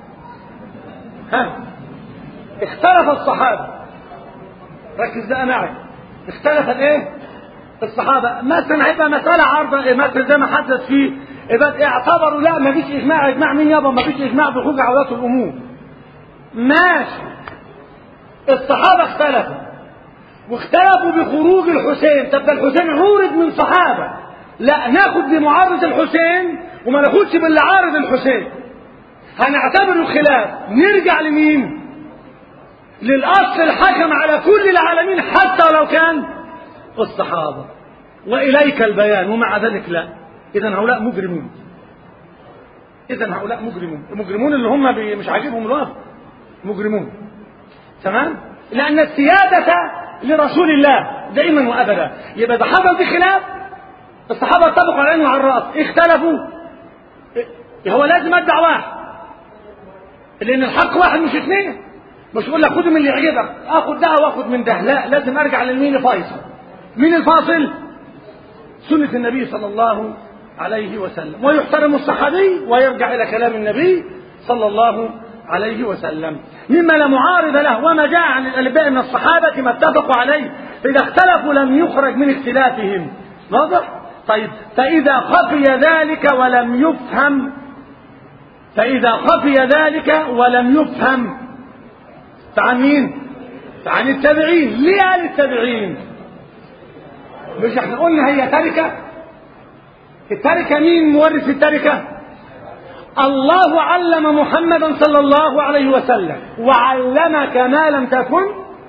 [SPEAKER 1] اختلف الصحابه، ركز بقى معي. اختلف الايه؟ الصحابه. مثلا هيبقى مساله عارضه، مثلا زي ما حدث فيه يبقى اعتبروا لا ما فيش اجماع. اجماع مين يابا؟ ما فيش اجماع بخروج عورات الامور. ماشي، الصحابه اختلفوا واختلفوا بخروج الحسين. طب ده الحسين عورض من صحابه، لا ناخد بمعارض الحسين وما ناخدش باللي عارض الحسين. هنعتبر الخلاف نرجع لمين؟ للاصل الحكم على كل العالمين حتى لو كان الصحابه. واليك البيان. ومع ذلك لا. اذا هؤلاء مجرمون، اذا هؤلاء مجرمون. المجرمون اللي هم مش عاجبهم الوقت مجرمون، تمام؟ لان السياده لرسول الله دائما وابدا. يبقى ده حصل بخلاف، الصحابه اتفقوا على العين وعلى الراس، اختلفوا هو لازم ادع واحد، لان الحق واحد مش اثنين. مش يقول لك خد من اللي يعجبك، اخد ده واخد من ده، لا لازم ارجع للمين الفاصل. مين الفاصل؟ سنه النبي صلى الله عليه وسلم. ويحترم الصحابي ويرجع الى كلام النبي صلى الله عليه وسلم مما لا معارض له. وما جاء عن الالباء من الصحابه ما اتفقوا عليه، فاذا اختلفوا لم يخرج من اختلافهم. واضح؟ طيب فاذا خفي ذلك ولم يفهم، فاذا خفي ذلك ولم يفهم فعن مين؟ فعن التابعين. ليه قال التابعين؟ مش احنا قلنا هي تركه؟ التركه مين مورث التركه؟ الله علم محمدا صلى الله عليه وسلم وعلمك ما لم تكن،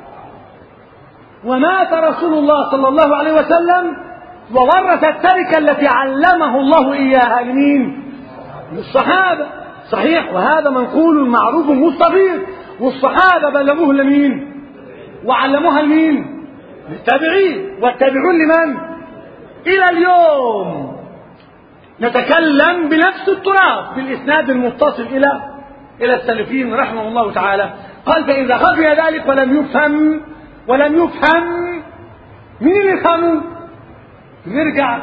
[SPEAKER 1] ومات رسول الله صلى الله عليه وسلم وورث التركه التي علمه الله اياها لمين؟ للصحابه. صحيح، وهذا منقول معروف مستفيض. والصحابه بلغوه لمين؟ وعلموها لمين؟ للتابعين. والتابعون لمن؟ الى اليوم نتكلم بنفس التراث بالاسناد المتصل الى السلفين رحمه الله تعالى. قال فاذا خفي ذلك ولم يفهم مين اللي يفهموا؟ نرجع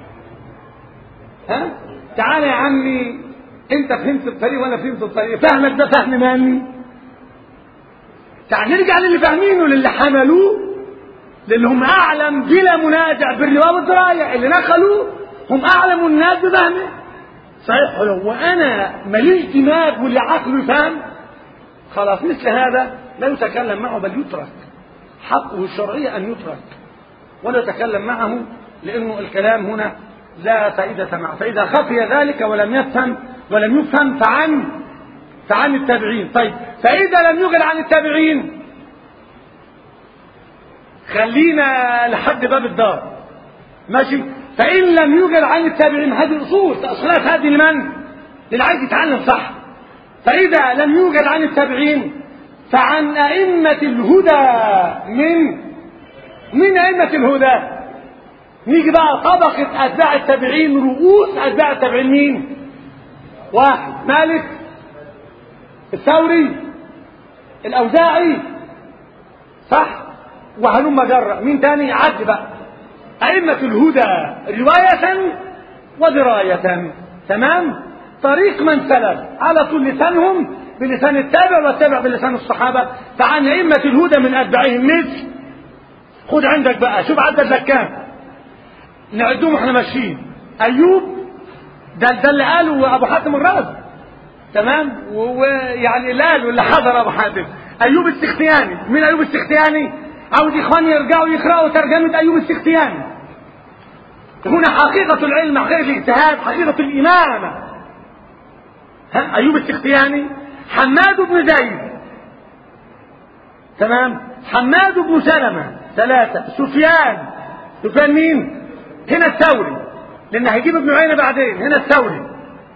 [SPEAKER 1] تعال يا عمي، انت فهمت الطريق وانا فهمت الطريق، فهمك ده فهم من؟ تعال نرجع للي فاهمينه، للي حملوه، للي هم اعلم بلا منازع بالروايه والدرايه، اللي نقلوا هم اعلم الناس بفهمه. صحيح، لو وانا ماليش دماغ واللي عقله يفهم خلاص مثل هذا لا يتكلم معه بل يترك. حقه الشرعي ان يترك ولا يتكلم معه، لانه الكلام هنا لا فائده معه. فاذا خفي ذلك ولم يفهم فعن التابعين. طيب فاذا لم يوجد عن التابعين خلينا لحد باب الدار، ماشي؟ فإن لم يوجد عن التابعين، هذه الأصول تأصيلات هذه لمن؟ للي عايز يتعلم صح. فإذا لم يوجد عن التابعين فعن أئمة الهدى. من أئمة الهدى؟ نيجي بقى طبقة أتباع التابعين، رؤوس أتباع التابعين مين؟ واحد، مالك، الثوري، الأوزاعي، صح؟ وهلم جرة. مين تاني؟ عد بقى أئمة الهدى رواية ودراية، تمام؟ طريق من سلف على طول لسانهم بلسان التابع والتابع بلسان الصحابة، فعن أئمة الهدى من أتباعهم مثل، خد عندك بقى شوف عدد لك كام نعدهم واحنا ماشيين. أيوب ده اللي قاله أبو حاتم الرازي، تمام، ويعني اللي قاله اللي حضر أبو حاتم. أيوب السختياني، مين أيوب السختياني؟ عاوز إخواني يرجعوا يقرأوا ترجمة أيوب السختياني. هنا حقيقة العلم، حقيقة الاجتهاد، حقيقة الإمامة. أيوب السختياني، حماد بن زيد، تمام، حماد بن سلمة، 3، سفيان مين؟ هنا الثوري، لأن هيجيب ابن عيينة بعدين، هنا الثوري،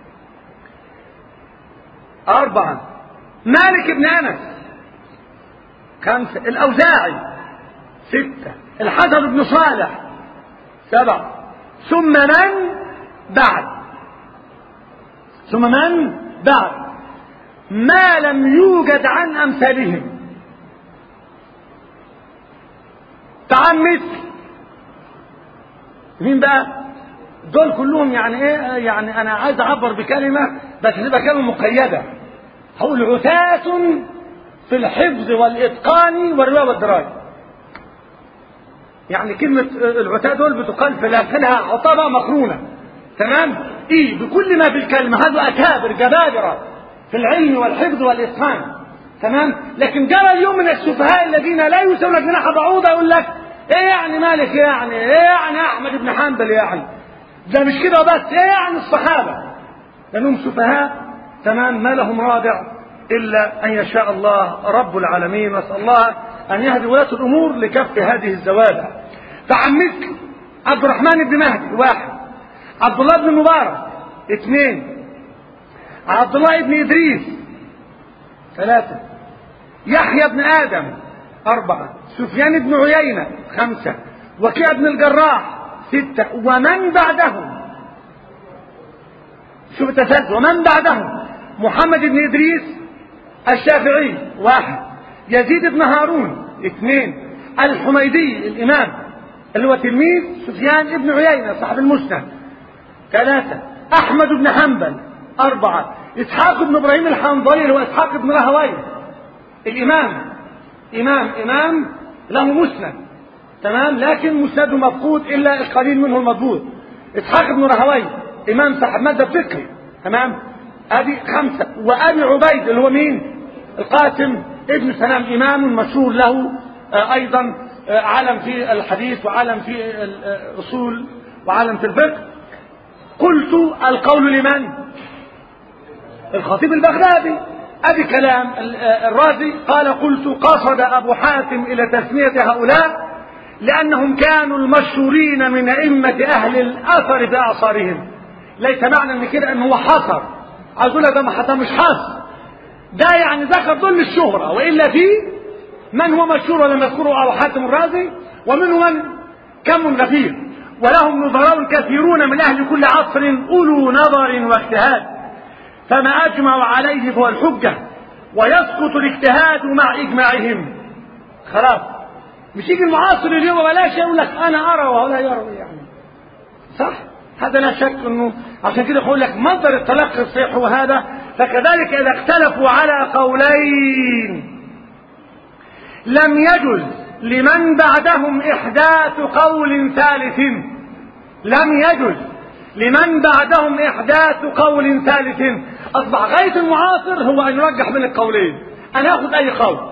[SPEAKER 1] 4، مالك بن أنس، 5، الأوزاعي، 6، الحسن بن صالح، 7، ثم من بعد ما لم يوجد عن أمثالهم. تعال مثل مين بقى؟ دول كلهم يعني ايه؟ يعني انا عايز اعبر بكلمة بس تبقى كلمة مقيدة. هقول عتاة في الحفظ والاتقان والرواية والدراية. يعني كلمة العتاة دول بتقال في لها عطابة مقرونة، تمام؟ ايه بكل ما في الكلمة. هذا اكابر جبابرة في العلم والحفظ والاتقان، تمام. لكن جرى اليوم من السفهاء الذين لا يسوون لك جناح بعوضة يقول لك ايه يعني مالك، يعني ايه يعني احمد بن حنبل، يعني ده مش كده بس، ايه يعني الصحابة، لانهم سفهاء، تمام، ما لهم رادع الا ان يشاء الله رب العالمين. نسأل الله ان يهدي ولاة الامور لكف هذه الزوابع. فعمك عبد الرحمن بن مهدي، 1، عبد الله بن مبارك، 2، عبد الله بن ادريس، 3، يحيى بن ادم، 4، سفيان بن عيينة، 5، وكيع بن الجراح، 6، ومن بعدهم. شوف التسلسل، ومن بعدهم: محمد بن ادريس الشافعي، 1، يزيد بن هارون، 2، الحميدي الامام اللي هو تلميذ سفيان بن عيينة صاحب المسند، 3، احمد بن حنبل، 4، اسحاق بن ابراهيم الحنظلي اللي هو اسحاق بن راهويه الامام، امام له مسند، تمام، لكن مسنده مفقود الا القليل منه المضبوط. اسحاق بن راهويه امام صاحب مذهب فقهي، تمام، ادي 5، وابي عبيد اللي هو مين؟ القاسم ابن سلام، امام مشهور له ايضا علم في الحديث وعلم في الاصول وعلم في الفقه. قلت القول لمن؟ الخطيب البغدادي. ادي كلام الرازي، قال: قلت قصد ابو حاتم الى تسمية هؤلاء لانهم كانوا المشهورين من ائمة اهل الاثر باعصارهم. ليس معنى ان كده ان هو حصر، عايز اقول ده مش حصر، ده يعني ذكر دول الشهرة، والا في من هو مشهور ولم يذكره ابو حاتم الرازي، ومنهم من كم غفير، ولهم نظراء كثيرون من اهل كل عصر اولو نظر واجتهاد، فما اجمعوا عليه فهو الحجة، ويسقط الاجتهاد مع اجماعهم. خلاص، مش يجي المعاصر اليوم بلاش يقول لك انا ارى ولا يروي، يعني صح؟ هذا لا شك انه عشان كده يقول لك مصدر التلقي الصحيح هو هذا. فكذلك اذا اختلفوا على قولين لم يجوز لمن بعدهم احداث قول ثالث، لم يجوز لمن بعدهم احداث قول ثالث. اصبح غاية المعاصر هو ان يرجح بين القولين، انا اخذ اي قول،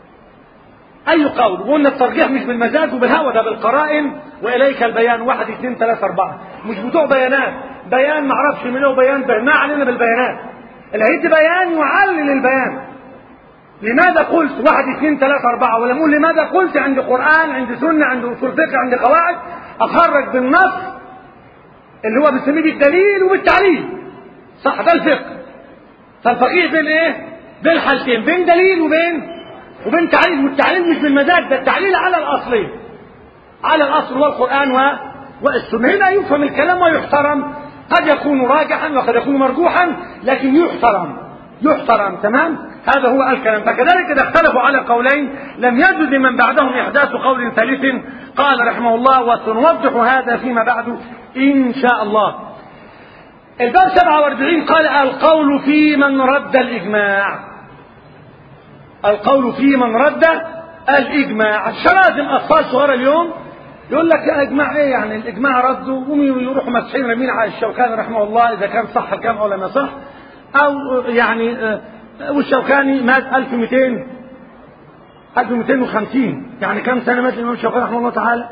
[SPEAKER 1] وقلنا الترجيح مش بالمزاج وبالهوى، ده بالقرائن، واليك البيان، 1 2 3 4، مش بتوع بيانات، بيان معرفش منه بيان، ما علينا بالبيانات، اللي هيدي بيان يعلل البيان. لماذا قلت 1 2 3 4، ولا اقول لماذا قلت عند قرآن، عند سنة، عند اصول فقه، عند قواعد، اخرج بالنص اللي هو بنسميه بالدليل وبالتعليل، صح؟ ده الفقه. فالفقيه بين ايه؟ بين حالتين، بين دليل وبين تعليل، والتعليل مش بالمزاج، ده التعليل على الاصلين، على الاصل هو القرآن والسنة. هنا يفهم الكلام ويحترم، قد يكون راجحا وقد يكون مرجوحا، لكن يحترم، تمام. هذا هو الكلام. فكذلك اذا اختلفوا على قولين لم يجوز لمن بعدهم احداث قول ثالث. قال رحمه الله: وسنوضح هذا فيما بعد ان شاء الله. الباب 47 قال: القول في من رد الاجماع. القول في من رد الإجماع. شرائط الأطفال صغار اليوم يقول لك يا إجماع إيه يعني؟ الإجماع رده ويروحوا مسحين رمين على الشوكاني رحمه الله إذا كان صح الكلام أو لم يصح، أو يعني والشوكاني مات 1250 يعني كم سنة مات الإمام الشوكاني رحمه الله تعالى؟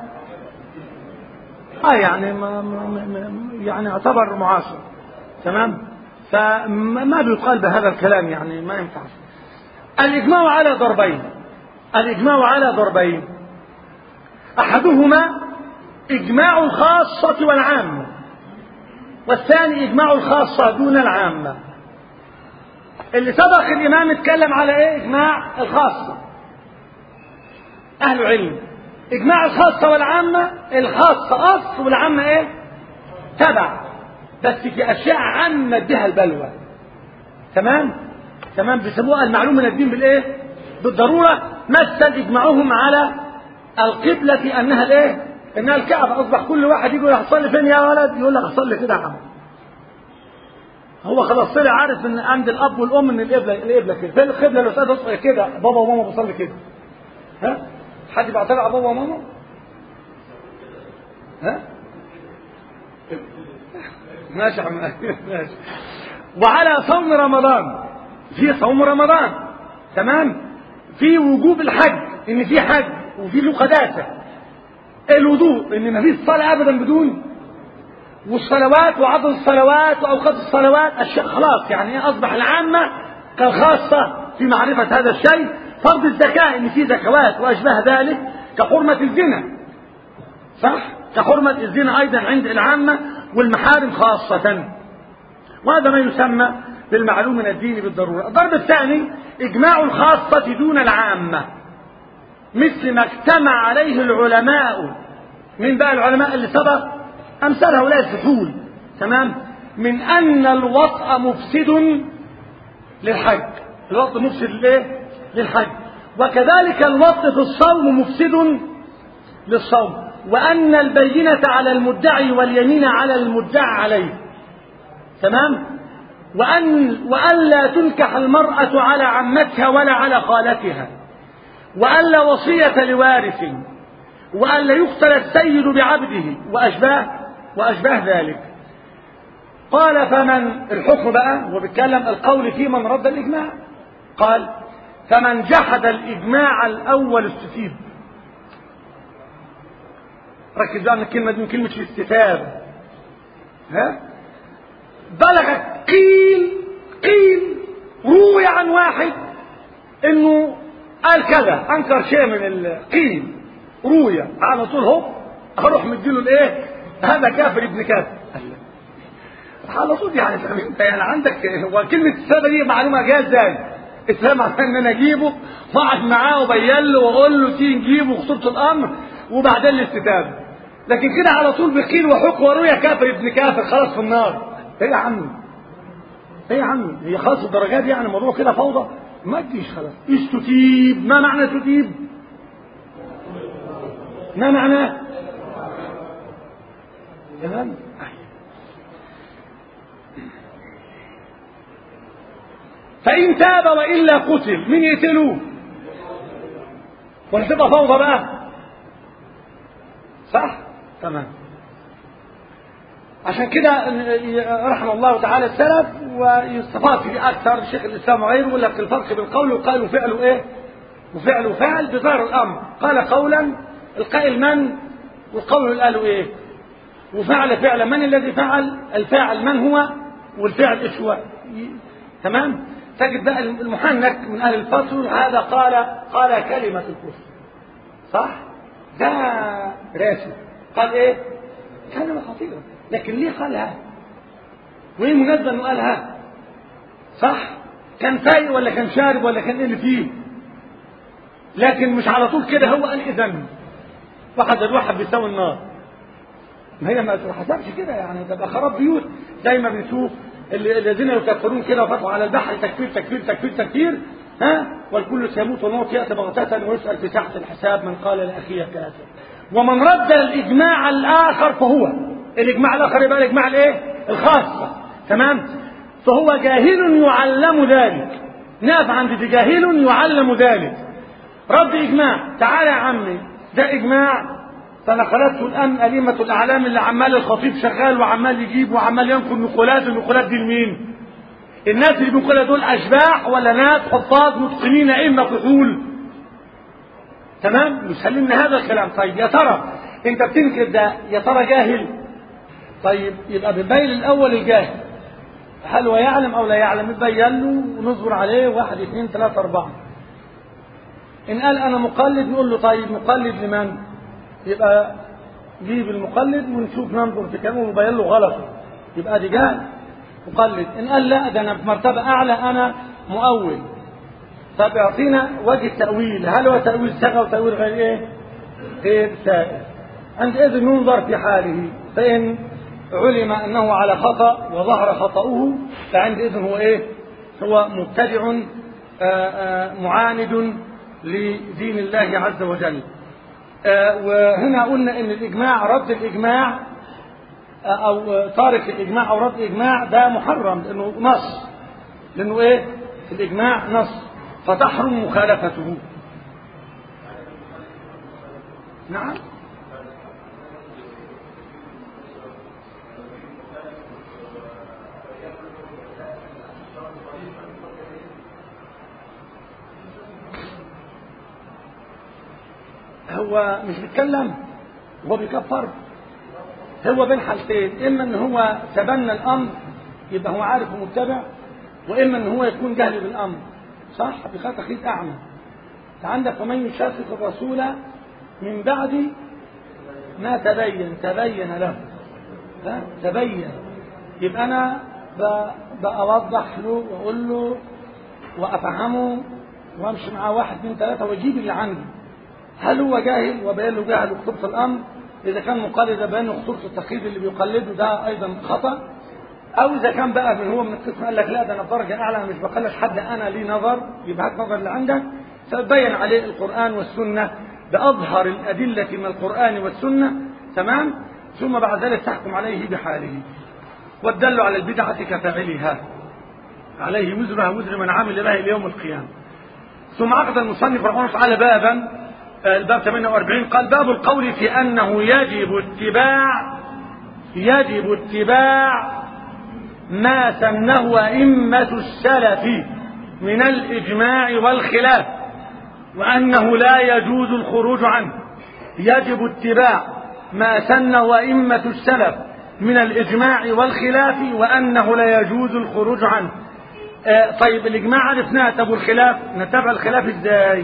[SPEAKER 1] يعني يعني يعتبر معاصر. تمام؟ فما بيقال بهذا الكلام يعني ما ينفعش. الإجماع على ضربين. الإجماع على ضربين. أحدهما إجماع الخاصة والعامة، والثاني إجماع الخاصة دون العامة. اللي سبق الإمام اتكلم على إيه؟ إجماع الخاصة. أهل علم إجماع الخاصة والعامة، الخاصة أصل والعامة إيه؟ تبع، بس في أشياء عامة بها البلوى. تمام؟ تمام، بيسموها المعلوم من الدين بالإيه؟ بالضرورة. مثل إجماعهم على القبلة أنها الإيه؟ أنها الكعبة. أصبح كل واحد يقول هصلي فين يا ولد؟ يقول لك هصلي كده يا عم. هو خلاص طلع عارف ان عند الاب والام ان القبله كده. فين القبله؟ لو سألت كده بابا وماما بيصلي كده. ها؟ حد بيعترض على بابا وماما؟ ها؟ ماشي يا عم ماشي. وعلى صوم رمضان، في صوم رمضان تمام، في وجوب الحج، ان في حج وفي له قداسه. الوضوء ان ما فيش صلاه ابدا بدون، والصلوات وعدد الصلوات واوقات الصلوات اشياء خلاص يعني اصبح العامه كالخاصه في معرفه هذا الشيء. فرض الزكاه ان في زكوات واشباه ذلك، كحرمه الزنا صح، كحرمه الزنا ايضا عند العامه، والمحارم خاصه. وهذا ما يسمى بالمعلوم من الدين بالضروره. الضرب الثاني اجماع الخاصه دون العامه، مثل ما اجتمع عليه العلماء. من بقى العلماء اللي سبق؟ أمثال هؤلاء الفحول. تمام؟ من أن الوطء مفسد للحج. الوطء مفسد ليه؟ للحج. وكذلك الوطء في الصوم مفسد للصوم. وأن البينة على المدعي واليمين على المدعى عليه. تمام؟ وأن لا تنكح المرأة على عمتها ولا على خالتها. وأن لا وصية لوارث. وأن لا يقتل السيد بعبده وأشباه ذلك. قال فمن الحكم بقى، وبيتكلم القول في من رد الإجماع. قال فمن جحد الإجماع الأول استتيب. ركز بقى من الكلمة دي، من كلمة الاستتاب. ها؟ بلغت قيل روي عن واحد انه قال كذا، انكر شيء من القيل روي على طول هو اروح مديله الايه؟ هذا كافر ابن كافر على طول. يعني فاهم انت؟ يعني عندك وكلمه السبب دي معلومه جايه ازاي؟ السبب ان انا اجيبه واقعد معاه وبين له واقول له تيجي نجيبه خطوره الامر وبعدين الاستتابه. لكن كده على طول بقيل وحكم وروي كافر ابن كافر خلاص في النار. ايه يا عمي؟ ايه يا عمي؟ هي خلاص الدرجات دي يعني الموضوع كده فوضى؟ ما تجيش خلاص. استتيب. ما معنى تتيب؟ ما معناه؟ تمام؟ فإن تاب وإلا قتل. مين يقتلوه؟ ولا تبقى فوضى بقى؟ صح؟ تمام. عشان كده رحمه الله تعالى السلف ويستفاد في أكثر شيخ الإسلام وغيره يقول لك الفرق بين القول والقائل وفعله إيه؟ وفعله فعل بظاهر الأمر. قال قولا القائل من؟ والقول اللي قالوا إيه؟ وفعل فعلا. من الذي فعل؟ الفاعل من هو؟ والفعل إيش هو؟ تمام؟ تجد بقى المحنك من أهل الفصل هذا قال كلمة الكفر صح؟ ده راسي قال إيه؟ كلمة خطيرة، لكن ليه قالها؟ وإيه مناسبة إنه قالها؟ صح؟ كان سايق ولا كان شارب ولا كان إيه اللي فيه؟ لكن مش على طول كده هو قال إذن واحد الواحد بيساوي النار. ما هي ما حسبش كده يعني، تبقى خراب بيوت زي ما بنشوف الذين يكفرون كده وفتحوا على البحر تكفير تكفير تكفير تكفير. ها؟ والكل سيموت والموت يأتي بغتة ويسأل في تحت الحساب من قال لأخيه كافر. ومن رد الإجماع الآخر فهو الإجماع الآخر يبقى الإجماع الإيه؟ الخاصة. تمام؟ فهو جاهل يعلم ذلك. نقف عند جاهل يعلم ذلك. رد إجماع، تعالى يا عمي ده إجماع، فنقلته الآن أئمة الأعلام اللي عمال الخطيب شغال وعمال يجيب وعمال ينقل نقولات. النقولات دي لمين؟ الناس اللي بينقلها دول أشباح ولا ناس حفاظ متقنين أئمة فحول؟ تمام؟ مسلمنا هذا الكلام. طيب يا ترى أنت بتنكر ده يا ترى جاهل؟ طيب يبقى بنبين الأول الجاهل هل هو يعلم أو لا يعلم، نبين له ونصبر عليه 1 2 3 4. إن قال أنا مقلد نقول له طيب مقلد لمن؟ يبقى جيب المقلد ونشوف ننظر في كلامه ونبين له غلطه، يبقى دي جاهل مقلد. إن قال لا ده أنا بمرتبة أعلى أنا مؤول، طب يعطينا وجه التأويل، هل هو تأويل سغى وتأويل غير إيه؟ غير سائغ. عندئذ ينظر في حاله، فإن علم أنه على خطأ وظهر خطأه فعندئذ هو إيه؟ هو مبتدع معاند لدين الله عز وجل. وهنا قلنا ان الاجماع رد الاجماع او تارك الاجماع او رد الاجماع ده محرم لانه نص، لانه ايه؟ الاجماع نص فتحرم مخالفته. نعم هو مش بيتكلم، هو بيكفر. هو بين حالتين، اما ان هو تبنى الامر يبقى هو عارف ومتبع، واما ان هو يكون جاهل بالامر. صح؟ بخاطر تخليد اعمى. عندك ومن يشاقق الرسول من بعد ما تبين له. لا تبين، يبقى انا بأوضح له واقول له وافهمه وامشي معاه 1 2 3 واجيب اللي عندي. هل هو جاهل وبين له جهل وخطورة الامر؟ اذا كان مقلد بين له خطورة التقليد اللي بيقلده ده ايضا خطأ. او اذا كان بقى من هو من القسم قال لك لا ده انا بدرجه اعلى، انا مش بقلد حد، انا لي نظر، يبقى هات نظر اللي عندك فبين عليه القرآن والسنة بأظهر الأدلة من القرآن والسنة. تمام؟ ثم بعد ذلك تحكم عليه بحاله. والدل على البدعة كفاعلها عليه وزرها وزر من عمل بها إلى يوم القيامة. ثم عقد المصنف رحمه الله تعالى بابا، الباب 48، قال باب القول في أنه يجب اتباع ما سنه أئمة السلف من الإجماع والخلاف، وأنه لا يجوز الخروج عنه. يجب اتباع ما سنه أئمة السلف من الإجماع والخلاف، وأنه لا يجوز الخروج عنه. طيب الإجماع عرفناه، طب والخلاف نتبع الخلاف إزاي؟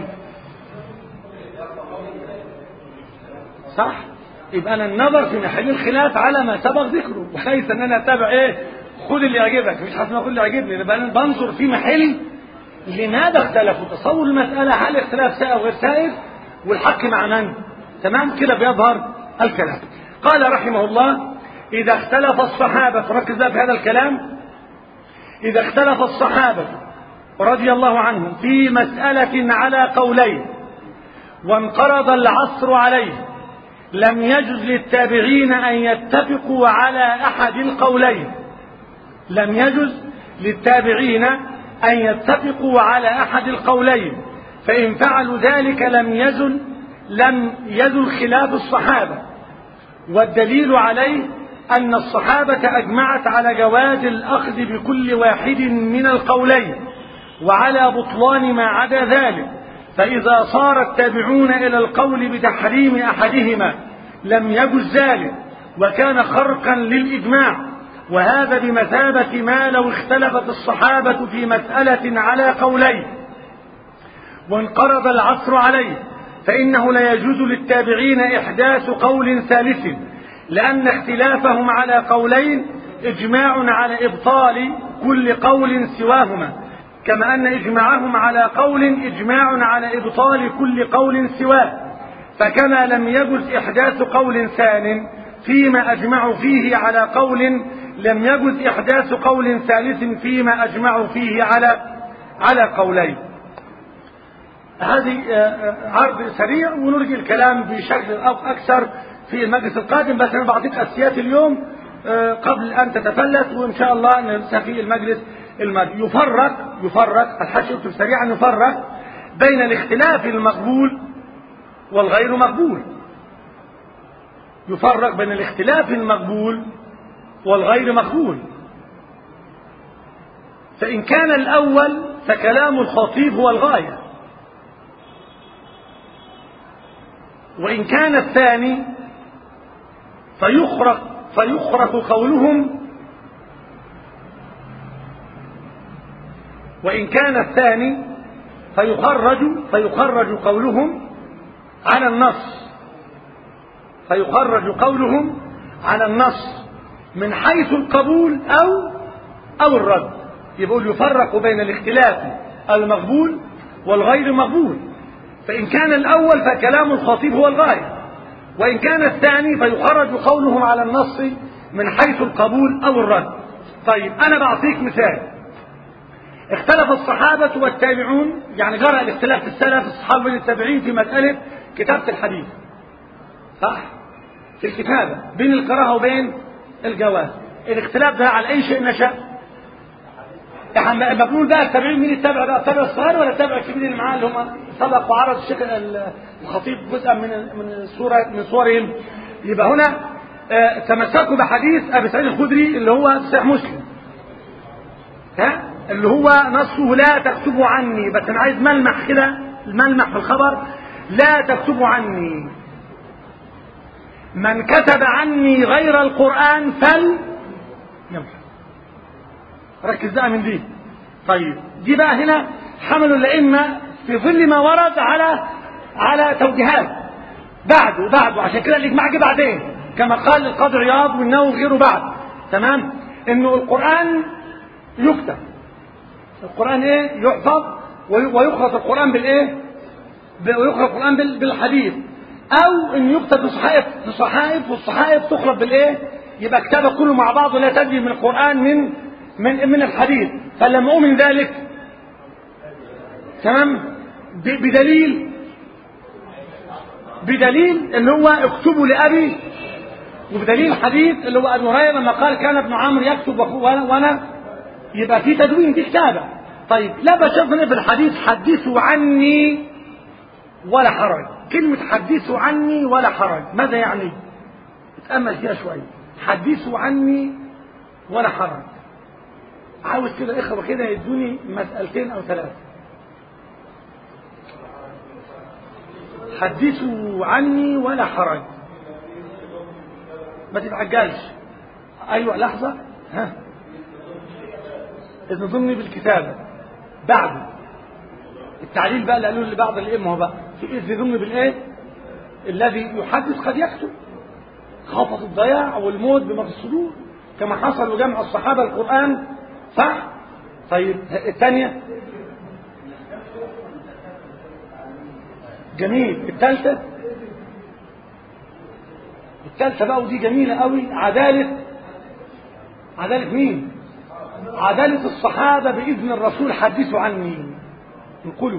[SPEAKER 1] صح؟ يبقى أنا النظر في محل الخلاف على ما سبق ذكره، وليس أن أنا أتبع إيه؟ خذ اللي يعجبك، مش حسب ما أقول اللي يعجبني، يبقى أنا بنظر في محل لماذا اختلفوا، تصور المسألة هل اختلاف سائغ أو غير سائغ، والحق مع من؟ تمام كده بيظهر الكلام. قال رحمه الله إذا اختلف الصحابة، ركز بقى في هذا الكلام، إذا اختلف الصحابة رضي الله عنهم في مسألة على قولين وانقرض العصر عليه، لم يجز للتابعين أن يتفقوا على أحد القولين. لم يجز للتابعين أن يتفقوا على أحد القولين، فإن فعلوا ذلك لم يزل خلاف الصحابة. والدليل عليه أن الصحابة أجمعت على جواز الأخذ بكل واحد من القولين وعلى بطلان ما عدا ذلك. فإذا صار التابعون إلى القول بتحريم أحدهما لم يجز ذلك، وكان خرقا للإجماع، وهذا بمثابة ما لو اختلفت الصحابة في مسألة على قولين وانقرض العصر عليه، فإنه لا يجوز للتابعين إحداث قول ثالث، لأن اختلافهم على قولين إجماع على إبطال كل قول سواهما، كما أن إجماعهم على قول إجماع على إبطال كل قول سواه. فكما لم يجز إحداث قول ثان فيما أجمعوا فيه على قول، لم يجز إحداث قول ثالث فيما أجمعوا فيه على قولين. هذه عرض سريع، ونرجي الكلام بشكل أكثر في المجلس القادم، بس أنا بعطيك أساسيات اليوم قبل أن تتفلت، وإن شاء الله نستفيد المجلس المادي. يفرق الحاشية يكتب سريعا، يفرق بين الاختلاف المقبول والغير مقبول. يفرق بين الاختلاف المقبول والغير مقبول. فإن كان الأول فكلام الخطيب هو الغاية، وإن كان الثاني فيخرق قولهم، وإن كان الثاني فيخرج قولهم على النص، فيخرج قولهم على النص من حيث القبول أو الرد. يقول يفرق بين الاختلاف المقبول والغير مقبول. فإن كان الأول فكلام الخطيب هو الغاية، وإن كان الثاني فيخرج قولهم على النص من حيث القبول أو الرد. طيب أنا بعطيك مثال. اختلف الصحابة والتابعون، يعني جرى الاختلاف في السلف الصحابة والتابعين في مسألة كتابة الحديث، صح؟ في الكتابة بين الكراهة وبين الجواز. الاختلاف ده على أي شيء نشأ؟ احنا بنقول بقى التابعين مين التابع بقى؟ التابع الصغير ولا التابع الكبير اللي معاه اللي هم سبق وعرض الشيخ الخطيب جزءا من صورهم؟ يبقى هنا تمسكوا بحديث ابي سعيد الخدري اللي هو صحيح مسلم، اللي هو نصه لا تكتبوا عني، بس انا عايز ملمح كده، الملمح في الخبر لا تكتبوا عني، من كتب عني غير القرآن يمحى. ركز بقى من دي. طيب دي بقى هنا حملوا الأئمة في ظل ما ورد على توجيهات بعده عشان كده الإجماع جه بعدين كما قال القاضي عياض والنووي وغيره بعد، تمام؟ انه القرآن يكتب، القرآن ايه؟ يحفظ ويخلط القرآن بالايه؟ ويخلط القرآن بالحديث، او ان يكتب في صحائف والصحائف تخلط بالايه؟ يبقى كتابه كله مع بعض ولا تدري من القرآن من الحديث. فلما أؤمن ذلك تمام بدليل اللي هو اكتبوا لأبي، وبدليل حديث اللي هو أبي هريرة لما قال كان ابن عمرو يكتب وأنا، يبقى في تدوين، في كتابة. طيب لا بشرط في الحديث حدثوا عني ولا حرج. كلمة حدثوا عني ولا حرج ماذا يعني؟ اتأمل فيها شوية. حدثوا عني ولا حرج، عاوز كده اخوة كده يدوني مسألتين او ثلاثة. حدثوا عني ولا حرج، ما تتعجلش. ايوه لحظة، اذن ضمني بالكتابة بعده التعليل بقى اللي قالوا لي بعض الائمه هو بقى في اذن ضمني بالايه؟ الذي يحدث قد يكتب، خافت الضياع والموت بما في الصدور كما حصل لجمع الصحابة القرآن، صح؟ طيب الثانية جميل. الثالثة بقى ودي جميلة قوي، عدالة مين؟ عدالة الصحابة بإذن الرسول حدثوا عني انقلوا،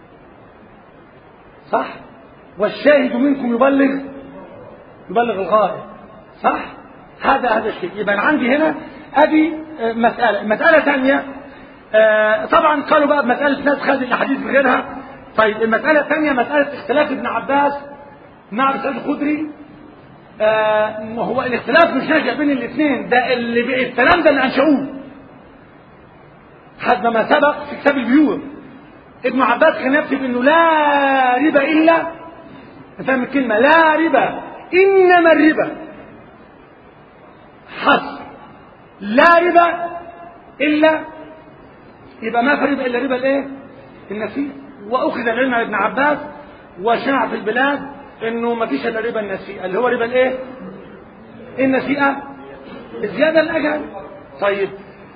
[SPEAKER 1] صح؟ والشاهد منكم يبلغ الغائب، صح؟ هذا الشيء. يبقى أنا عندي هنا ادي مسألة ثانية. طبعا قالوا بقى بمسألة ناس خذ الأحاديث بغيرها. طيب المسألة الثانية مسألة اختلاف ابن عباس مع ابي سعيد الخدري. هو الاختلاف مش ناشئ بين الاثنين، ده اللي الكلام ده اللي انشأوه حد ما سبق في كتاب البيوع. ابن عباس كان يكتب انه لا ربا الا، فاهم الكلمة؟ لا ربا انما الربا حصر، لا ربا الا، يبقى ما في ربا الا ربا الايه؟ النسيئة. واخذ العلم عن ابن عباس وشاع في البلاد انه ما فيش الا ربا النسيئة اللي هو ربا الايه؟ النسيئة الزيادة الاجل. طيب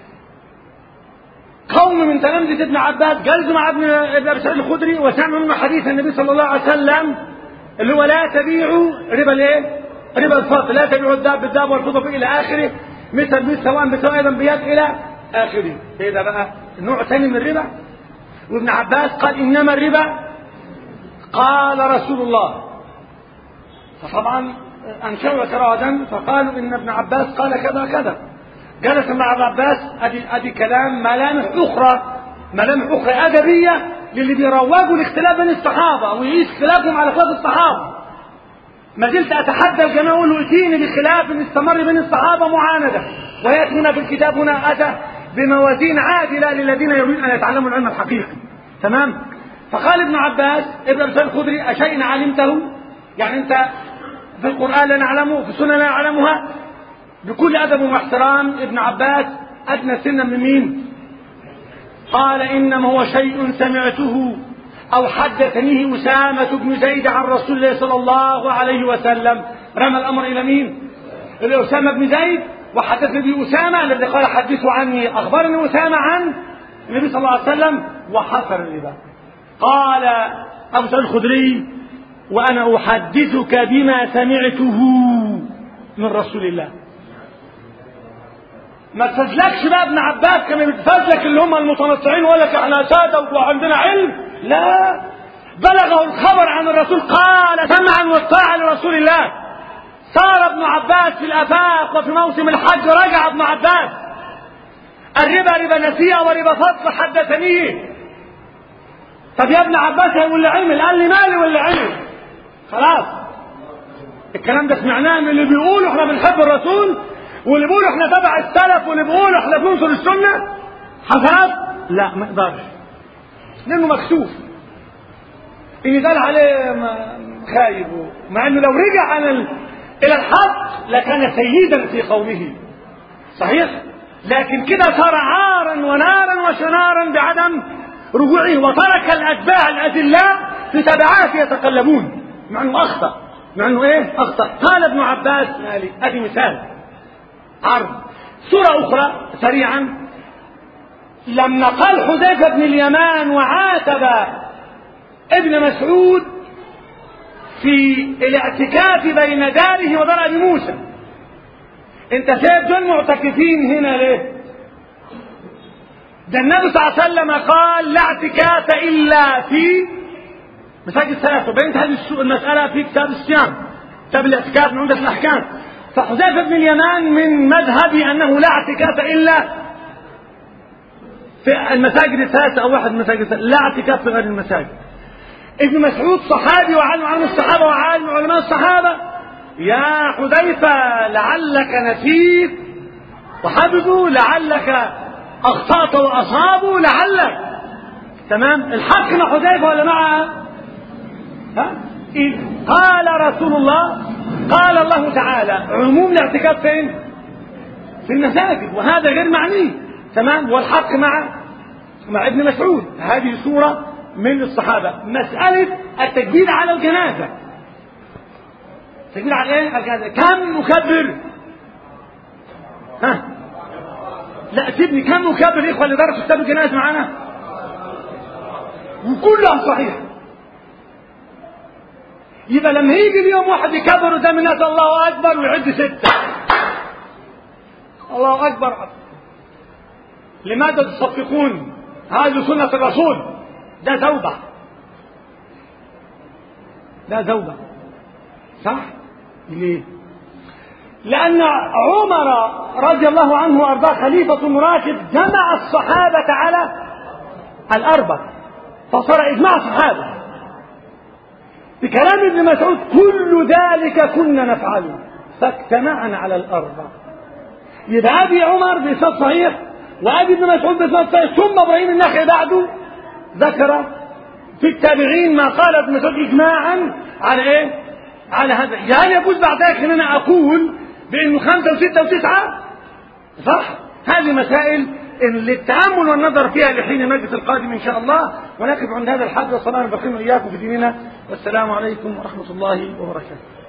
[SPEAKER 1] قوم من تلامذة ابن عباس جلسوا مع ابن ابي سعيد الخدري وسمعوا منه حديث النبي صلى الله عليه وسلم اللي هو لا تبيعوا ربا الايه؟ ربا الفضل، لا تبيعوا الذهب بالذهب والفضة الى اخره، مثل سواء بسواء ايضا بيد الى اخره. ايه ده بقى؟ نوع ثاني من الربا. وابن عباس قال انما الربا قال رسول الله، فطبعا انشأوا اعتراضا فقالوا ان ابن عباس قال كذا كذا. جلس مع ابن عباس. ادي كلام ملامح اخرى ادبيه للي بيروجوا لاختلاف بين الصحابه ويقيس خلافهم على خلاف الصحابه. ما زلت اتحدى الجميع اقول له ائتيني بخلاف استمر بين الصحابه معانده، وياتي هنا في الكتاب هنا اتى بموازين عادله للذين يريدون ان يتعلموا العلم الحقيقي. تمام. فقال ابن عباس ابن ابي سعيد الخدري: اشيء علمته؟ يعني انت في القران لا نعلمه، في السنه لا نعلمها. بكل ادب واحترام ابن عباس ادنى سنا من مين؟ قال: انما هو شيء سمعته او حدثنيه اسامه بن زيد عن رسول الله صلى الله عليه وسلم. رمى الامر الى مين؟ الى اسامه بن زيد، وحدثني به اسامه الذي قال: حدثوا عني، اخبرني اسامه عن النبي صلى الله عليه وسلم، وحصر الربا. قال ابو سعيد الخدري: وانا احدثك بما سمعته من رسول الله. ما تفزلكش بقى ابن عباس كما بتفزلك اللي هم المتنطعين ويقول لك احنا ساده وعندنا علم. لا، بلغه الخبر عن الرسول قال سمعا وطاعا لرسول الله. صار ابن عباس في الافاق وفي موسم الحج رجع ابن عباس: الربا ربا نسيئه وربا فضل حدثنيه. طب يا ابن عباس هو اللي عمل؟ قال لي مالي واللي عمل. خلاص الكلام ده سمعناه من اللي بيقولوا احنا بنحب الرسول، واللي بيقولوا احنا تبع السلف، واللي بيقولوا احنا بننصر السنه. حسنات؟ لا، ما يقدرش، لانه مكسوف ان يقال عليه خايب، مع انه لو رجع الى الحق لكان سيدا في قومه. صحيح؟ لكن كده صار عارا ونارا وشنارا بعدم رجوعه، وترك الاتباع الاذلاء في تبعات يتقلبون، مع انه اخطا. مع انه ايه؟ اخطا. قال ابن عباس: ادي مثال عرض. سورة اخرى سريعا. لما قال حذيفة بن اليمان وعاتب ابن مسعود في الاعتكاف بين داره ودار ابي موسى: انت سايب دول معتكفين هنا ليه؟ ده النبي صلى الله عليه وسلم قال: لا اعتكاف الا في مساجد ثلاثة. وبينت هذه المسألة في كتاب الصيام، كتاب الاعتكاف من عمدة الأحكام. فحذيفة بن اليمان من مذهبي أنه لا اعتكاف إلا في المساجد الثلاثة أو واحد من المساجد الثلاثة، لا اعتكاف في غير المساجد. ابن مسعود صحابي وعالم علم الصحابة وعالم علماء الصحابة: يا حذيفة لعلك نسيت وحفظوا، لعلك أخطأت وأصابوا، لعلك. تمام. الحق مع حذيفة ولا مع إذ قال رسول الله، قال الله تعالى عموم الاعتكاف فين؟ في المساجد، وهذا غير معني. تمام. والحق مع ابن مسعود. هذه سورة من الصحابة. مسألة التكبير على الجنازة. التكبير على ايه؟ الجنازة. كم مكبر؟ لا سيبني، كم مكبر اخوة اللي درسوا كتاب الجنازة معانا؟ وكلها صحيح. يبقى لما يجي اليوم واحد يكبر قدام الناس الله اكبر ويعد 6، الله اكبر، لماذا تصفقون؟ هذه سنة الرسول. ده زوبة، ده زوبة. صح؟ ليه؟ لأن عمر رضي الله عنه وأرضاه خليفة راشد جمع الصحابة على الأربع، فصار إجماع صحابة. بكلام ابن مسعود: كل ذلك كنا نفعله، فاجتمعنا على الأربع. يبقى أبي عمر بإسناد صحيح، وأبي ابن مسعود بإسناد صحيح، ثم إبراهيم النخعي بعده ذكر في التابعين ما قال ابن مسعود إجماعا على إيه؟ على هذا. هل يجوز بعد ذلك أن أنا أقول بأنه 5 و6 و9؟ صح؟ هذه مسائل للتأمل والنظر فيها لحين المجلس القادم إن شاء الله. ونقف عند هذا الحد، والصلاة والسلام وإياكم في ديننا، والسلام عليكم ورحمة الله وبركاته.